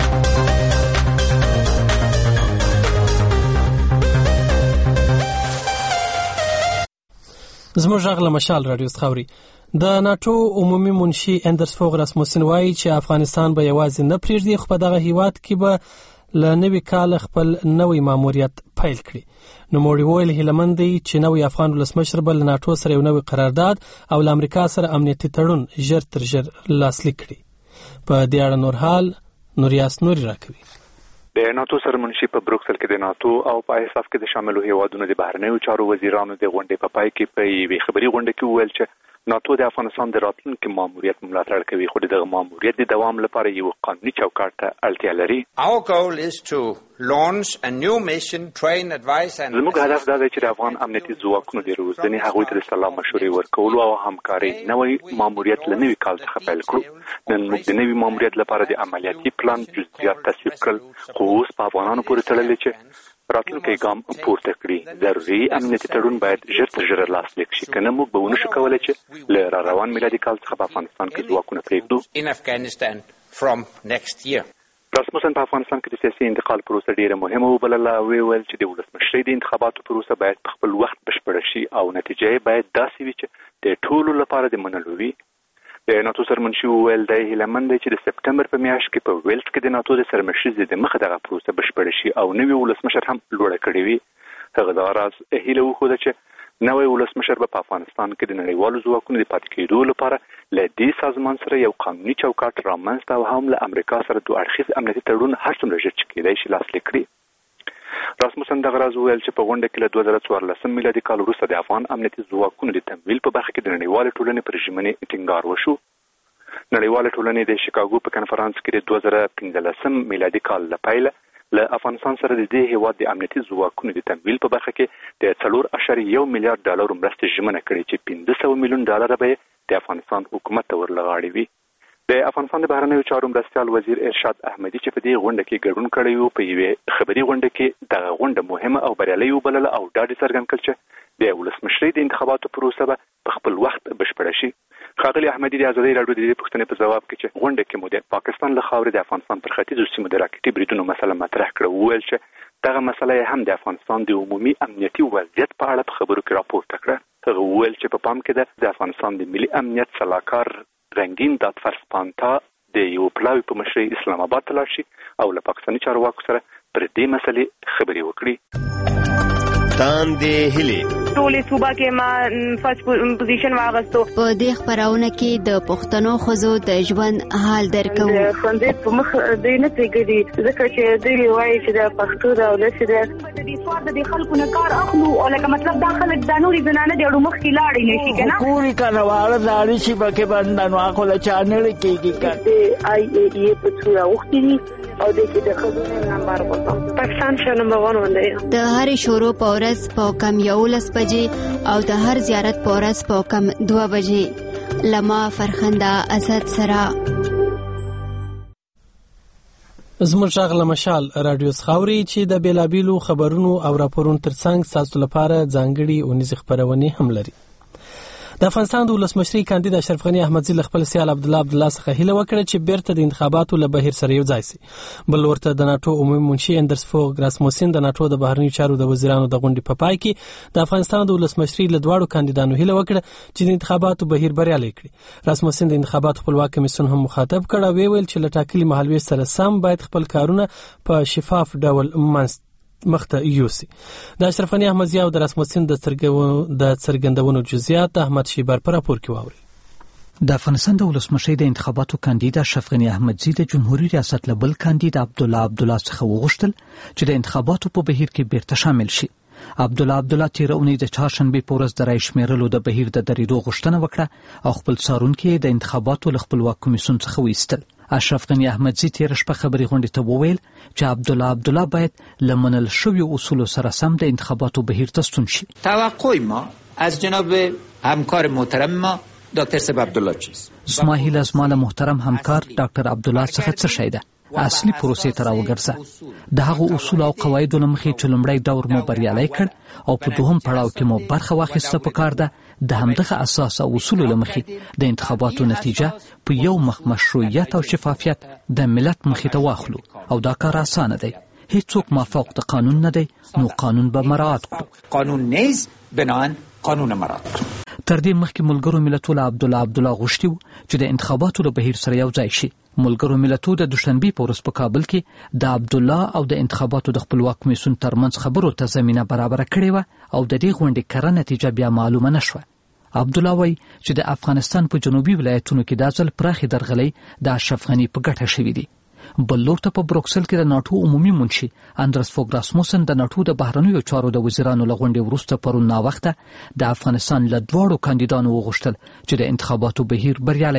زموږ غږ له مشال رادیو څخه اوري. د ناتو عمومي منشي اندرس فوغ راسموسن وایي چې افغانستان به یوازې نه پرېږدي خو په دغه هیواد کې به له نوي کال خپل نوی ماموریت پیل کړي. نوموړي وویل هیلهمند دی چې نوی افغان ولسمشر به له ناتو سره یو نوی قرارداد او له امریکا سره امنیتي تړون ژر تر ژر لاسلیک کړي. په دې اړه نور حال نوریاس نوري راکوي. د ناتو سرمنشي په بروکسل کې د ناتو او په ایساف کې د شاملو هیوادونو د بهرنیو چارو وزیرانو د غونډې په پای کې په یوې خبري غونډه کې وویل چې ناتو د افغانستان د راتلونکي ماموریت ملاتړ کوي خو د ماموریت د دوام لپاره یو قانوني چوکاټ ته اړتیا لري. Our goal is to launch a new mission, train, advise and زموږ هدف دا دی چې د افغان امنیتي ځواکونو د روزنې هغوی ته د سلا مشورې ورکولو او همکارۍ نوی ماموریت له نوي کال څخه پیل کړو. نن موږ د نوي ماموریت لپاره د عملیاتي پلان جزئیات تصویب کړل خو اوس په افغانانو پورې تړلې چې راتلونکی ګام پورته کړي. ضروري امنیتي تړون باید ژر تر ژره لاسلیک شي کنه موږ به ونشو کولای چې له روان میلادي کال څخه په افغانستان کې ځواکونه پرېږدو. in Afghanistan from next year. راسموسن په افغانستان کې د سیاسي انتقال پروسه ډیره مهمه وبلله او ویل چې د ولسمشرۍ د انتخاباتو پروسه باید په خپل وخت بشپړه شي او نتیجه باید داسې وي چې د ټولو لپاره د منلو وي. د ناتو سرمنشي ویل دی هیلهمند دی چې د سپټمبر په میاشت کې په ویلز کې د ناتو د سرمشرۍ د مخه دغه پروسه بشپړه شي او نوی ولسمشر هم لوړه کړې وي. هغه دا راز هیله وښوده چې نوی ولسمشر به په افغانستان کې د نړیوالو ځواکونو د پاتې کېدو لپاره له دې سازمان سره یو قانوني چوکاټ رامنځته او هم له امریکا سره دوه اړخیز امنیتي تړون هر څومره ژر چې کېدای شي لاسلیک کړي. راسموسن دغه راز ویل چې په غونډه کې له 2014 میلادي کال وروسته د افغان امنیتي ځواکونو د تمویل په برخه کې د نړیوالې ټولنې پر ژمنې ټینګار وشو. نړیواله ټولنې د شیکاګو په کنفرانس کې د 2015 میلادي کال له پیله له افغانستان سره د دې هیواد د امنیتي ځواکونو د تمویل په برخه کې د 4.1 میلیارډ ډالر مرستې ژمنه کړې چې 500 میلیون ډالر به د افغانستان حکومت ته ورلغاړي وي. د افغانستان د بهرنیو چارو مرستیال وزیر ارشاد احمدي چې په دې غونډه کې ګډون کړی و په یوې خبري غونډه کې دغه غونډه مهمه او بریالۍ وبلله او ډاډ څرګند کړ چې د ولسمشرۍ د انتخاباتو پروسه به په خپل وخت بشپړه شي. ښاغلي احمدي د ازادۍ راډیو د دې پوښتنې په ځواب کې چې غونډه کې مو د پاکستان له خاورې د افغانستان پر ختیځو سیمو د راکټي بریدونو مسله مطرح کړه وویل چې دغه مسله هم د افغانستان د عمومي امنیتي وضعیت په اړه په خبرو کې راپورته کړه. هغه وویل چې په پام کې د افغانستان د ملي امنیت سلاکار رنگین دادفرس پانتا د یو پلاوی په مشرۍ اسلام آباد ته لاړ شي او له پاکستاني چارواکو سره پر دې مسلې خبرې وکړي. تاندې هلي ټولې صوبه کې ما فرست پوزیشن واغستو. په دې خبرونه کې د پښتنو ښځو د ژوند حال درکو. خوندې په مخ دوی نه پرېږدي ځکه چې دوی وایي چې د پښتو د ولس د دې سوار د خلکو نه کار اخلو او لکه مطلب دا خلک د نوري زنانه د اړو مخ کې لاړې نشي کنه پوری کنه واړه ځاړي چې بکه باندې نو اخو له چانل کېږي کنه آی ای په څو وختي او د کې د خزونه نمبر وته پاکستان شنه نمبر 1 ولې د هر شورو پورس په کم 11 بجې او د هر زیارت پورس په کم 2 بجې لما فرخنده اسد سرا. زموږ غږ له مشال رادیو خاوري چې د بیلابیلو خبرونو او راپورونو ترڅنګ تاسو لپاره ځانګړي اونیزه خبرونه هم لري. د افغانستان د ولسمشري کاندید اشرف غنی احمدزي له خپل سیال عبدالله څخه هیله وکړه چې بیرته د انتخاباتو له بهیر سره یو ځای شي. بل ورته د ناتو عمومي منشي اندرس فوګ راسموسن د ناتو د بهرنیو چارو د وزیرانو د غونډې په پای کې د افغانستان د ولسمشري له دواړو کاندیدانو هیله وکړه چې د انتخاباتو بهیر بریالي کړي. راسموسن د انتخاباتو خپلواک کمیسیون هم مخاطب کړ او ویل چې له ټاکلي مهالويش سره سم باید خپل کارونه په شفاف ډول مخته یوسي. د اشرف غنی احمدزي او د راسموسن د څرګندونو جزئیات احمد شیبر پر راپور کې واوري. د افغانستان د ولسمشرۍ د انتخاباتو کاندید اشرف غنی احمدزي د جمهوریت ریاست له بل کاندید عبدالله څخه وغوښتل چې د انتخاباتو په بهیر کې بیرته شامل شي. عبدالله تیر اونۍ د چهارشنبې په ورځ د رای شمیرلو د بهیر د درېدو غوښتنه وکړه او خپل څارونکي د انتخاباتو له خپلواک کمیسیون څخه وایستل. اشرف غنی احمدزي تیر شپه خبري غونډې ته وویل چې عبدالله باید لمنل شوی اصول سره سم د انتخاباتو بهیر ته ستون شي. توقع ما از جناب همکار محترم ما دکتر صاحب عبدالله چیست؟ زما هیله زما له محترم همکار ډاکټر عبدالله څخه څه شی ده؟ اصلي پروسې ته راوګرځه. د هغو اصول او قواعدو له مخې چې لومړی دور مو بریالی کړ او په دوهم پړاو کې مو برخه واخیسته پکار ده د همدغه اساس او اصولو له مخې د انتخاباتو نتیجه په یو مخ مشروعیت او شفافیت د ملت مخې ته واخلو او دا کار اسانه دی. هیڅوک مافوق د قانون نه دی نو قانون به مراعات کړو. قانون نیز بنان قانون مراعات کړو. تر دې مخکې ملګرو ملتونو عبدالله غوښتي و چې د انتخاباتو له بهیر سره یو ځای شي. ملګرو ملتونو د دوشنبې په ورځ په کابل کې د عبدالله او د انتخاباتو د خپلواک کمیسیون ترمنځ خبرو ته زمینه برابره کړې وه او د دې غونډې کره نتیجه بیا معلومه نه شوه. عبدالله وایي چې د افغانستان په جنوبي ولایتونو کې دا ځل پراخې درغلۍ د اشرف غنی په ګټه شوي دي. بل لور ته په بروکسل کې د ناتو عمومي منشي اندرس فوګ راسموسن د ناتو د بهرنیو چارو د وزیرانو له غونډې وروسته پرون ناوخته د افغانستان له دواړو کاندیدانو وغوښتل چې د انتخاباتو بهیر بریالی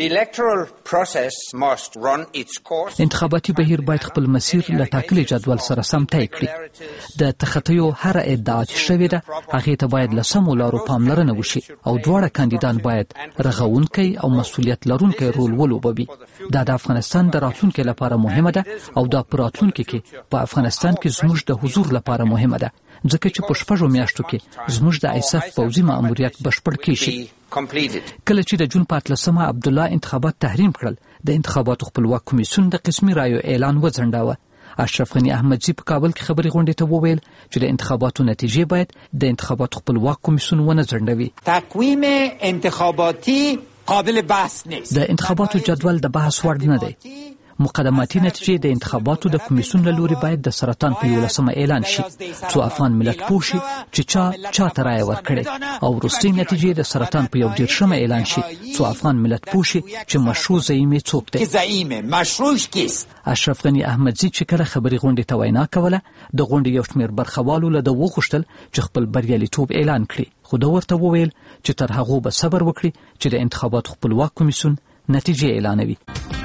کړي. انتخاباتي بهیر باید خپل مسیر له ټاکلي جدول سره سم طی کړي. د تخطیو هر ادعا چې شوې ده هغې ته باید له سمو لارو پاملرنه وشي او دواړه کاندیدان باید رغونکی او مسؤلیت لرونکی رول ولوبوي. دا د افغانستان د راتلونکي لپاره مهمه ده او دا په راتلونکي کې په افغانستان کې زموږ د حضور لپاره مهمه ده ځکه چې په شپږو میاشتو کې زموږ د ایساف پوځي ماموریت بشپړ کیږي. کله چې د جون په 18 عبدالله انتخابات تحریم کړل د انتخاباتو خپلواک کمیسیون د قسمي رایو اعلان وځنډاوه. اشرف غنی احمدزي په کابل کې خبري غونډې ته وویل چې د انتخاباتو نتیجې باید د انتخاباتو خپلواک کمیسیون ونه ځنډوي. تقویم انتخاباتی قابل بحث نیست. د انتخاباتو جدول د بحث وړ نه دی. مقدماتي نتیجې د انتخاباتو د کمیسیون له لوري باید د سرطان په 11 اعلان شي څو افغان ملت پوه شي چې چا ته رایه ورکړي او وروستۍ نتیجې د سرطان په 11 اعلان شي څو افغان ملت پوه شي چې مشروع زعیم څوک دی. زعیم مشروع کیست؟ اشرف غنی احمدزي چې کله خبري غونډې ته وینا کوله د غونډې یو شمېر برخوالو له ده وغوښتل چې خپل بریالیتوب اعلان کړي خو ده ورته وویل چې تر هغو به صبر وکړي چې د انتخاباتو خپلواک کمیسیون نتیجې اعلانوي.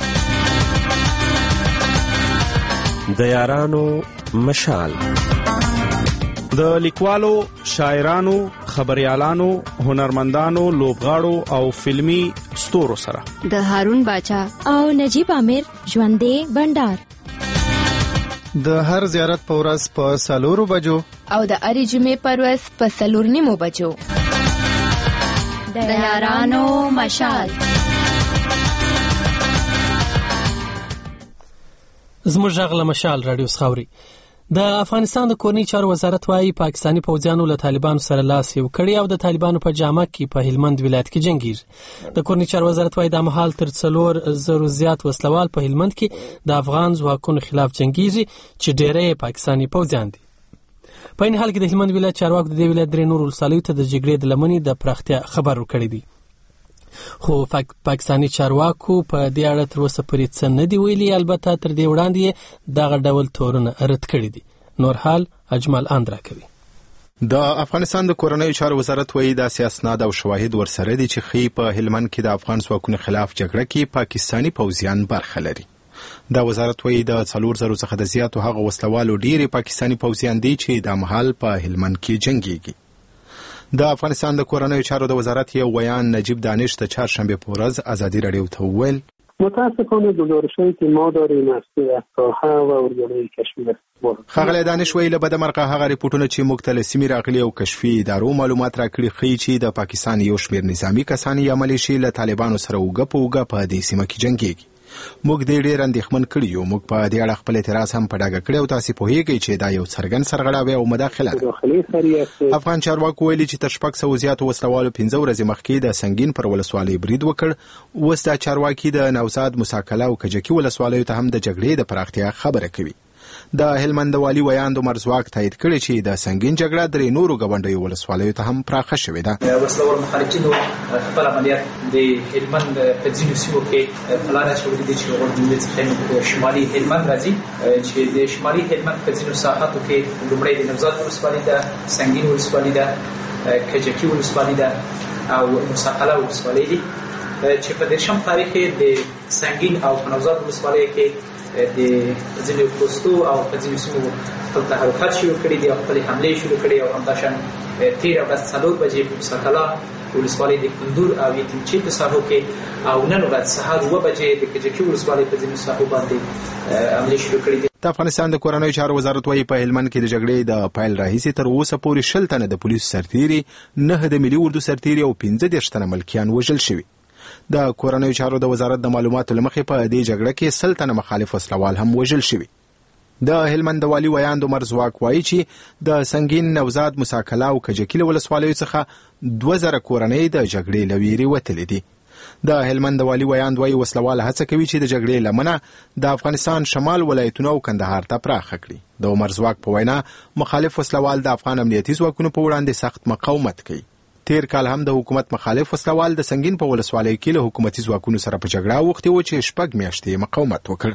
د یارانو مشال د لیکوالو، شاعرانو، خبريالانو، هنرمندانو، لوبغاړو او فلمی ستورو سره د هارون باچا او نجیب عامر ژوندې بندر د هر زیارت په ورځ په 4 بجو او د اړې جمعې پر ورځ په 4:30 بجو د یارانو مشال. زموږ غږ له مشال رادیو خاوري. د افغانستان د کورنۍ چارو وزارت وايي پاکستانی پوځیانو له طالبانو سره لاس یو کړی او د طالبانو په جامه کې په هلمند ولایت کې جنگیږي. د کورنۍ چارو وزارت وايي د مهال تر 4,000 زیات وسلوال په هلمند کې د افغان ځواکونو خلاف جنگیږي چې ډېری پاکستانی پوځیان دي. په این حال کې د هلمند ولایت چارواکو د دې ولایت درې نور ولسوالیو ته د جګړې د لمنې د پراختیا خبر ورکړی دی. خو پاکستانی چارواکو په دې اړه تر اوسه پورې څه نه دی ویلي. البته تر دې وړاندې دغه ډول تورونه رد کړي دي. نور حال اجمل اندرا کوي. د افغانستان د کورنۍ چارو وزارت وایي د اسناد او شواهد ورسره دي چې خې په هلمند کې د افغان ځواکونو خلاف جګړه کې پاکستانی پوځیان برخه لري. دا وزارت وایي د 4,000 څخه د زیاتو هغه وسلوالو ډېری پاکستانی پوځیان دي چې د مهال په هلمند کې جنگيږي. د افغانستان د کورنۍ چارو د وزارت یو ویان نجیب دانش د چهارشنبه په ورځ ازادي رادیو ته وویل متاسفانه گزارش‌هایی که ما داریم از ساحه و اردوگاه کشمیر خغلی دانش ویله بده مرقه هغه ریپورتونه چې موږ ته له سیمې راغلي او کشفي ادارو معلومات راکړي ښیي چې د پاکستان یو شمېر نظامي کسان یا ملیشې له طالبانو سره اوږه په اوږه په دې سیمه کې جنګېږي. موږ دې ډېر اندېښمن کړي یو. موږ په دې اړه خپل اعتراض هم په ډاګه کړی او تاسې پوهیږئ چې دا یو څرګند سرغړاوی او مداخله ده. افغان چارواکو ویلي چې تر 600 زیاتو وسلوالو 15 ورځې مخکې د سنگین پر ولسوالۍ برید وکړ. اوس دا چارواکي د نوزاد مساکله او کجکي ولسوالیو ته هم د جګړې د پراختیا خبره کوي. د هلمند والي ویاند عمر زواک تایید کړی چې د سنگین جګړه درې نورو ګاونډیو ولسوالیو ته هم پراخه شوې ده. وسلوال مخالفینو خپل عملیات د هلمند په ځینو سیمو کې پلان شوی دی چې ورته څخه شمالي هلمند راځي چې د شمالي هلمند په ځینو ساحاتو کې لومړی د نوزاد ولسوالۍ ده، سنگین ولسوالۍ ده، کجکي ولسوالۍ ده او مساقله ولسوالۍ دي چې په 10 تاریخ د سنگین او نوزاد ولسوالۍ کې د ځینو پوسټو او په ځینو سیمو خپل تحرکات شروع کړي دي او خپل حملې شروع کړي او همداشان 13 بجې په مساقله ولسوالۍ د کندور او یتیمچي په ساحو کې او نن ورځ سهار 9 بجې د کجکي ولسوالۍ په ځینو ساحو باندې حملې شروع کړي دي. د افغانستان د کورنیو چارو وزارت وايي په هلمند کې د جګړې د پایل راهیسې تر اوسه پورې 60 تنه د پولیسو سرتیري، 9 د ملي اردو سرتیري او 15 تنه ملکیان وژل شوي. د کورنیو چارو د وزارت د معلوماتو لمخې په دې جګړه کې 100 تنه مخالف وسلوال هم وژل شوي. د هلمند والي ویاند عمر زواک وایي چې د سنگین، نوزاد، مساکله او کجکي ولسوالیو څخه 2000 کورنۍ د جګړې له ویرې وتلې دي. د هلمند والي ویاند وایي وسلوال هڅه کوي چې د جګړې لمنه د افغانستان شمال ولایتونو او کندهار ته پراخه کړي. د عمر زواک په وینا مخالف وسلوال د افغان امنیتي ځواکونو په وړاندې سخت مقاومت کوي. تیر کال هم د حکومت مخالف وسلوال د سنگین په ولسوالۍ کې له حکومتي ځواکونو سره په جګړه وختي و چې 6 میاشتې مقاومت وکړ.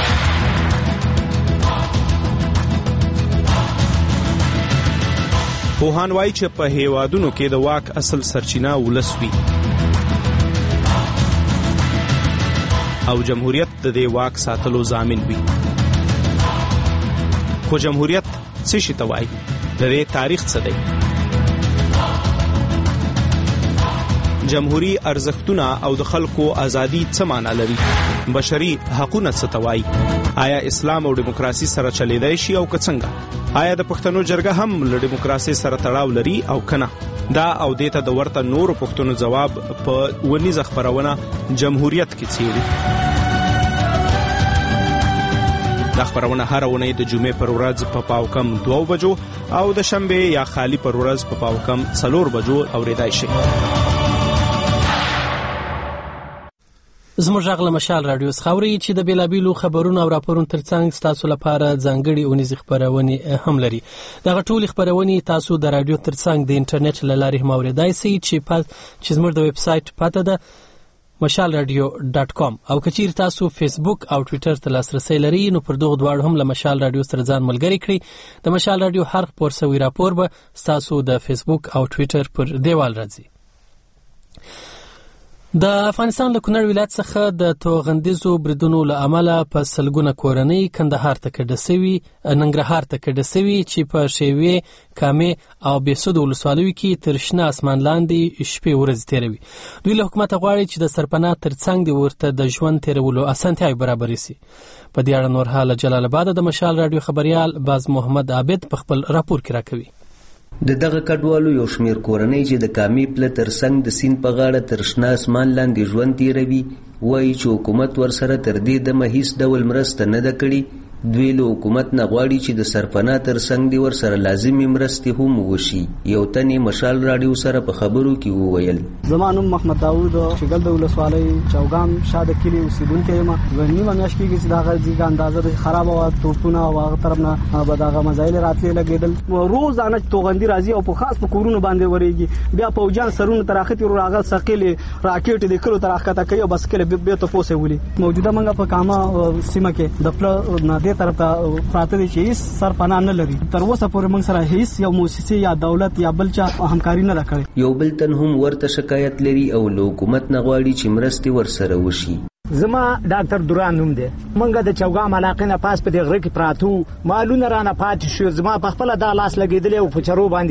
پوهان وایي چې په هیوادونو کې د واک اصل سرچینه ولس وي او جمهوریت د دې واک ساتلو ضامن وي. خو جمهوریت څه شي ته وایي؟ د دې تاریخ څه دی؟ جمهوری ارزښتونه او د خلکو ازادي څه معنی لري؟ بشري حقوقونه څه ته وایي؟ آیا اسلام او دیموکراسي سره چلیدای شي او که څنګه؟ آیا د پښتنو جرګه هم له دیموکراسي سره تړاو لري او کنه؟ دا او دیته د ورته نورو پښتنو جواب په ونیزه خبرونه جمهوریت کې څیړي. دا خبرونه هر ونې د جمعې پر ورځ په پاوکم 2 بجو او د شنبه یا خالی پر ورځ په پاوکم 4 بجو اوریدای شي. زموږ غږ له مشال رادیو خاوري چې د بیلابیلو خبرونو او راپورونو ترڅنګ تاسو لپاره ځانګړي اونیزې خبرونه هم لري. دغه ټولې خبرونه تاسو د رادیو ترڅنګ د انټرنیټ له لارې هم اوریدای شئ چې زموږ د ویب سټ پته ده mashalradio.com او کچیر تاسو فیسبوک او ټوئیټر ته لاسرسي لرئ نو پر دغه دواړو هم له مشال رادیو سره ځان ملګری کړئ. د مشال رادیو هر خبر سوي راپور به تاسو د فیسبوک او ټوئیټر پر دیوال راځي. د افغانستان له کونړ ولایت څخه د توغندیزو بریدونو له امله په سلګونه کورنۍ کندهار ته کډه سوي، ننګرهار ته کډه سوي چې په شیوې، کامې او بېسود ولسوالیو کې تر شنه اسمان لاندې شپې ورځې تیروي. دوی له حکومت غواړي چې د سرپناه ترڅنګ د ورته د ژوند تیرولو اسانتیاوې برابرې شي. په دې اړه نور حال جلال آباد د مشال رادیو خبريال باز محمد عابد په خپل راپور کې راکوي. د دغه کډوالو یو شمیر کورنۍ چې د کامې پله ترڅنګ د سیند په غاړه تر شنه اسمان لاندې ژوند تیروي وایي چې حکومت ورسره تر دې دمه هیڅ ډول مرسته نه ده کړې. دوی له حکومت نه غواړي چې د سرپناه ترڅنګ د ورسره لازمي مرستې هم وشي. یو تن مشال رادیو سره په خبرو کې وویل: زما نوم محمد داوود شګل د ولسوالۍ چوغام شاده کلی اوسیدونکی یم. نیمه میاشت کېږي چې دغه ځیګه اندازه د خراب او توپونه او هغه طرف نه به دغه مزایل راتلې لګېدل. روزانه توغندي راځي او په خاص په کورونو باندې ورېږي. بیا پوجان سرونه تر اخته ور هغه ثقيل راکټ د کلو تر اخته کوي او بس کله به ته پوسه ولي. موجوده منګه په کاما سیمه کې د پل نه طرف ته پراته دي چې هیڅ سرپناه نه لري. تر اوسه پورې موږ سره هیڅ یو مؤسسه یا دولت یا بلچا همکاري نه کړې. یو بل تن هم ورته شکایت لري او له حکومت نه غواړي چې مرستې ورسره وشي. زما ډاکټر دوران نوم دی. منګه د چوغام علاقې نه پاس په دې غره کې پراتو مالونه رانه پاتې شو. زما په خپل د لاس لګېدل او په چرو باندې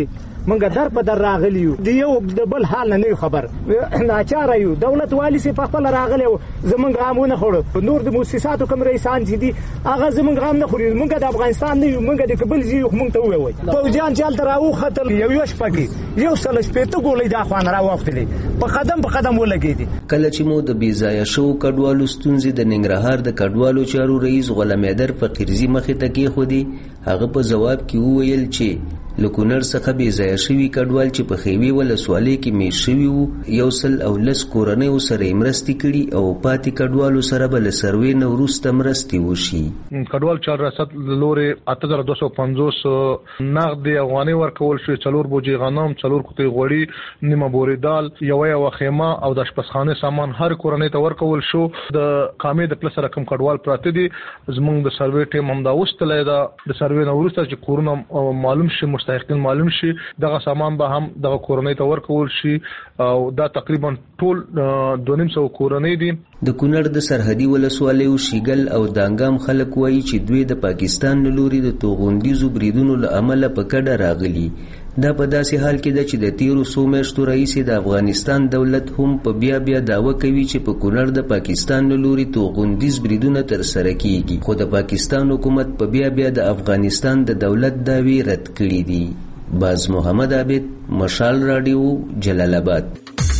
منګه در په در راغلی یو د یو د بل حال نه خبر ناچاره یو دولت والی سي په خپل راغلی زمونږ غامونه خورو نور د مؤسساتو کوم رئیسان چې دي هغه زمونږ غام نه خوري مونږ د افغانستان نه یو مونږ د کابل زیو مونږ ته وایي پوځیان چې هلته راوختل یو شپږ یو سل شپېته ګولۍ د اخوان راوختلې په قدم ولګېدي. کله چې مو د بېځایه شوو کډوالو ستونزې د ننګرهار د کډوالو چارو رئیس غلام حیدر فقیرزي مخې ته کېښودې هغه په جواب کې وویل چې له کونړ څخه بېځایه شوي کډوال چې په خیوې ولسوالۍ کې میشت شوي وو 110 کورنیو سره یې مرستې کړي او پاتې کډوالو سره به له سروې نه وروسته مرستې وشي. کډوال چار ریاست له لورې 8250 نقد افغانۍ ورکول شوې 4 بوجۍ غنم 4 کوټې غوړي نیمه بورې دال یوه خیمه او د اشپزخانې سامان هر کورنۍ ته ورکول شو. د کامې د پله سره کوم کډوال پراته دي زموږ د سروې ټیم همدا وستلی ده د سروې نه وروسته چې کورونه معلوم شي مستحقین معلوم شي دغه سامان به هم دغه کورنۍ ته ورکول شي او دا تقریبا ټول 250 کورنۍ دي. د کونړ د سرحدي ولسوالیو شیګل او دانګام خلک وایي چې دوی د پاکستان له لوري د توغندیزو بریدونو له امله په کډه راغلي. دا په داسې حال کې ده چې د تیرو څو میاشتو راهیسې د افغانستان دولت هم په بیا دعوه کوي چې په کونړ د پاکستان له لوري توغندیز بریدونه ترسره کیږي خو د پاکستان حکومت په بیا د افغانستان د دولت دعوی رد کړي دي. باز محمد عابد مشال رادیو جلال آباد.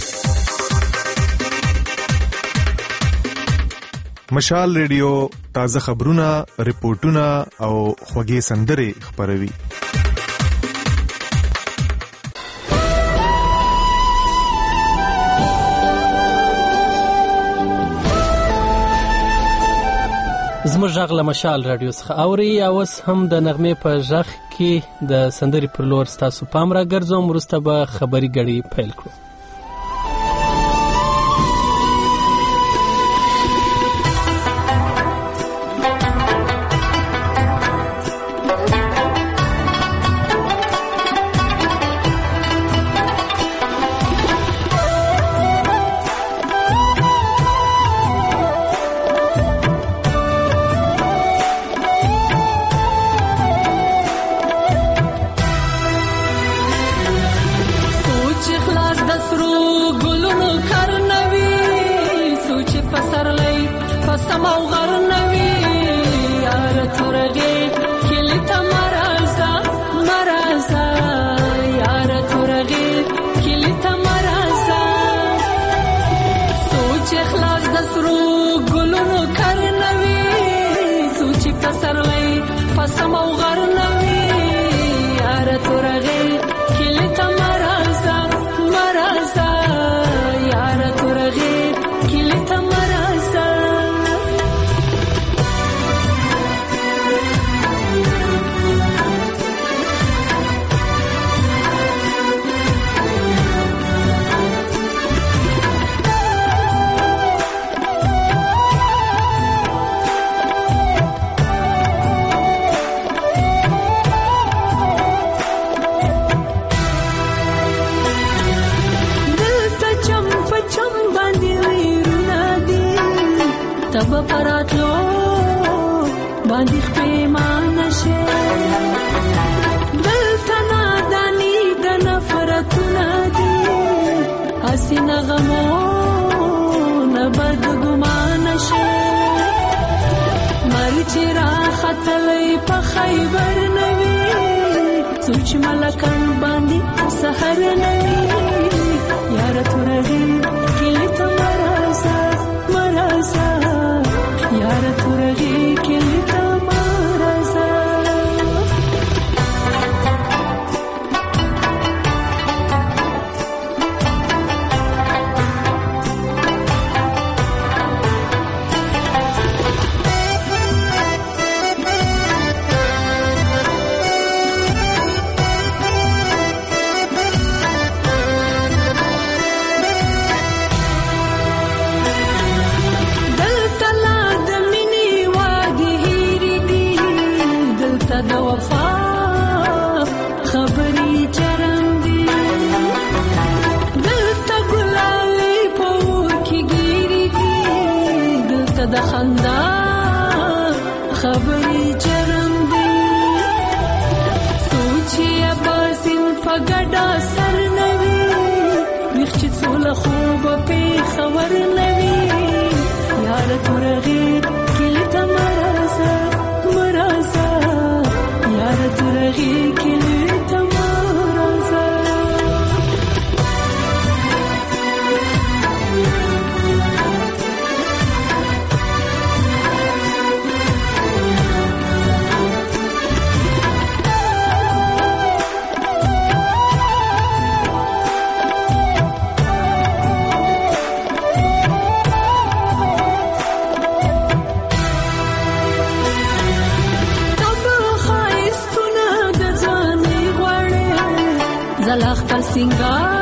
مشال ریډیو تازه خبرونه ریپورتونه او خوږې سندرې خپروي. زموږ غږ له مشال رادیو څخه اوري او اوس هم د نغمې په غږ کې د سندرې پر لور ستاسو پام راګرځوم وروسته به خبري ګړۍ پیل کړو. خبري چرم دی سوچي اباسم فګډا ورنوي یار تورغي کلی تمرازا مرازا یار تورغي کلی تمرازا زلا خپل سنگار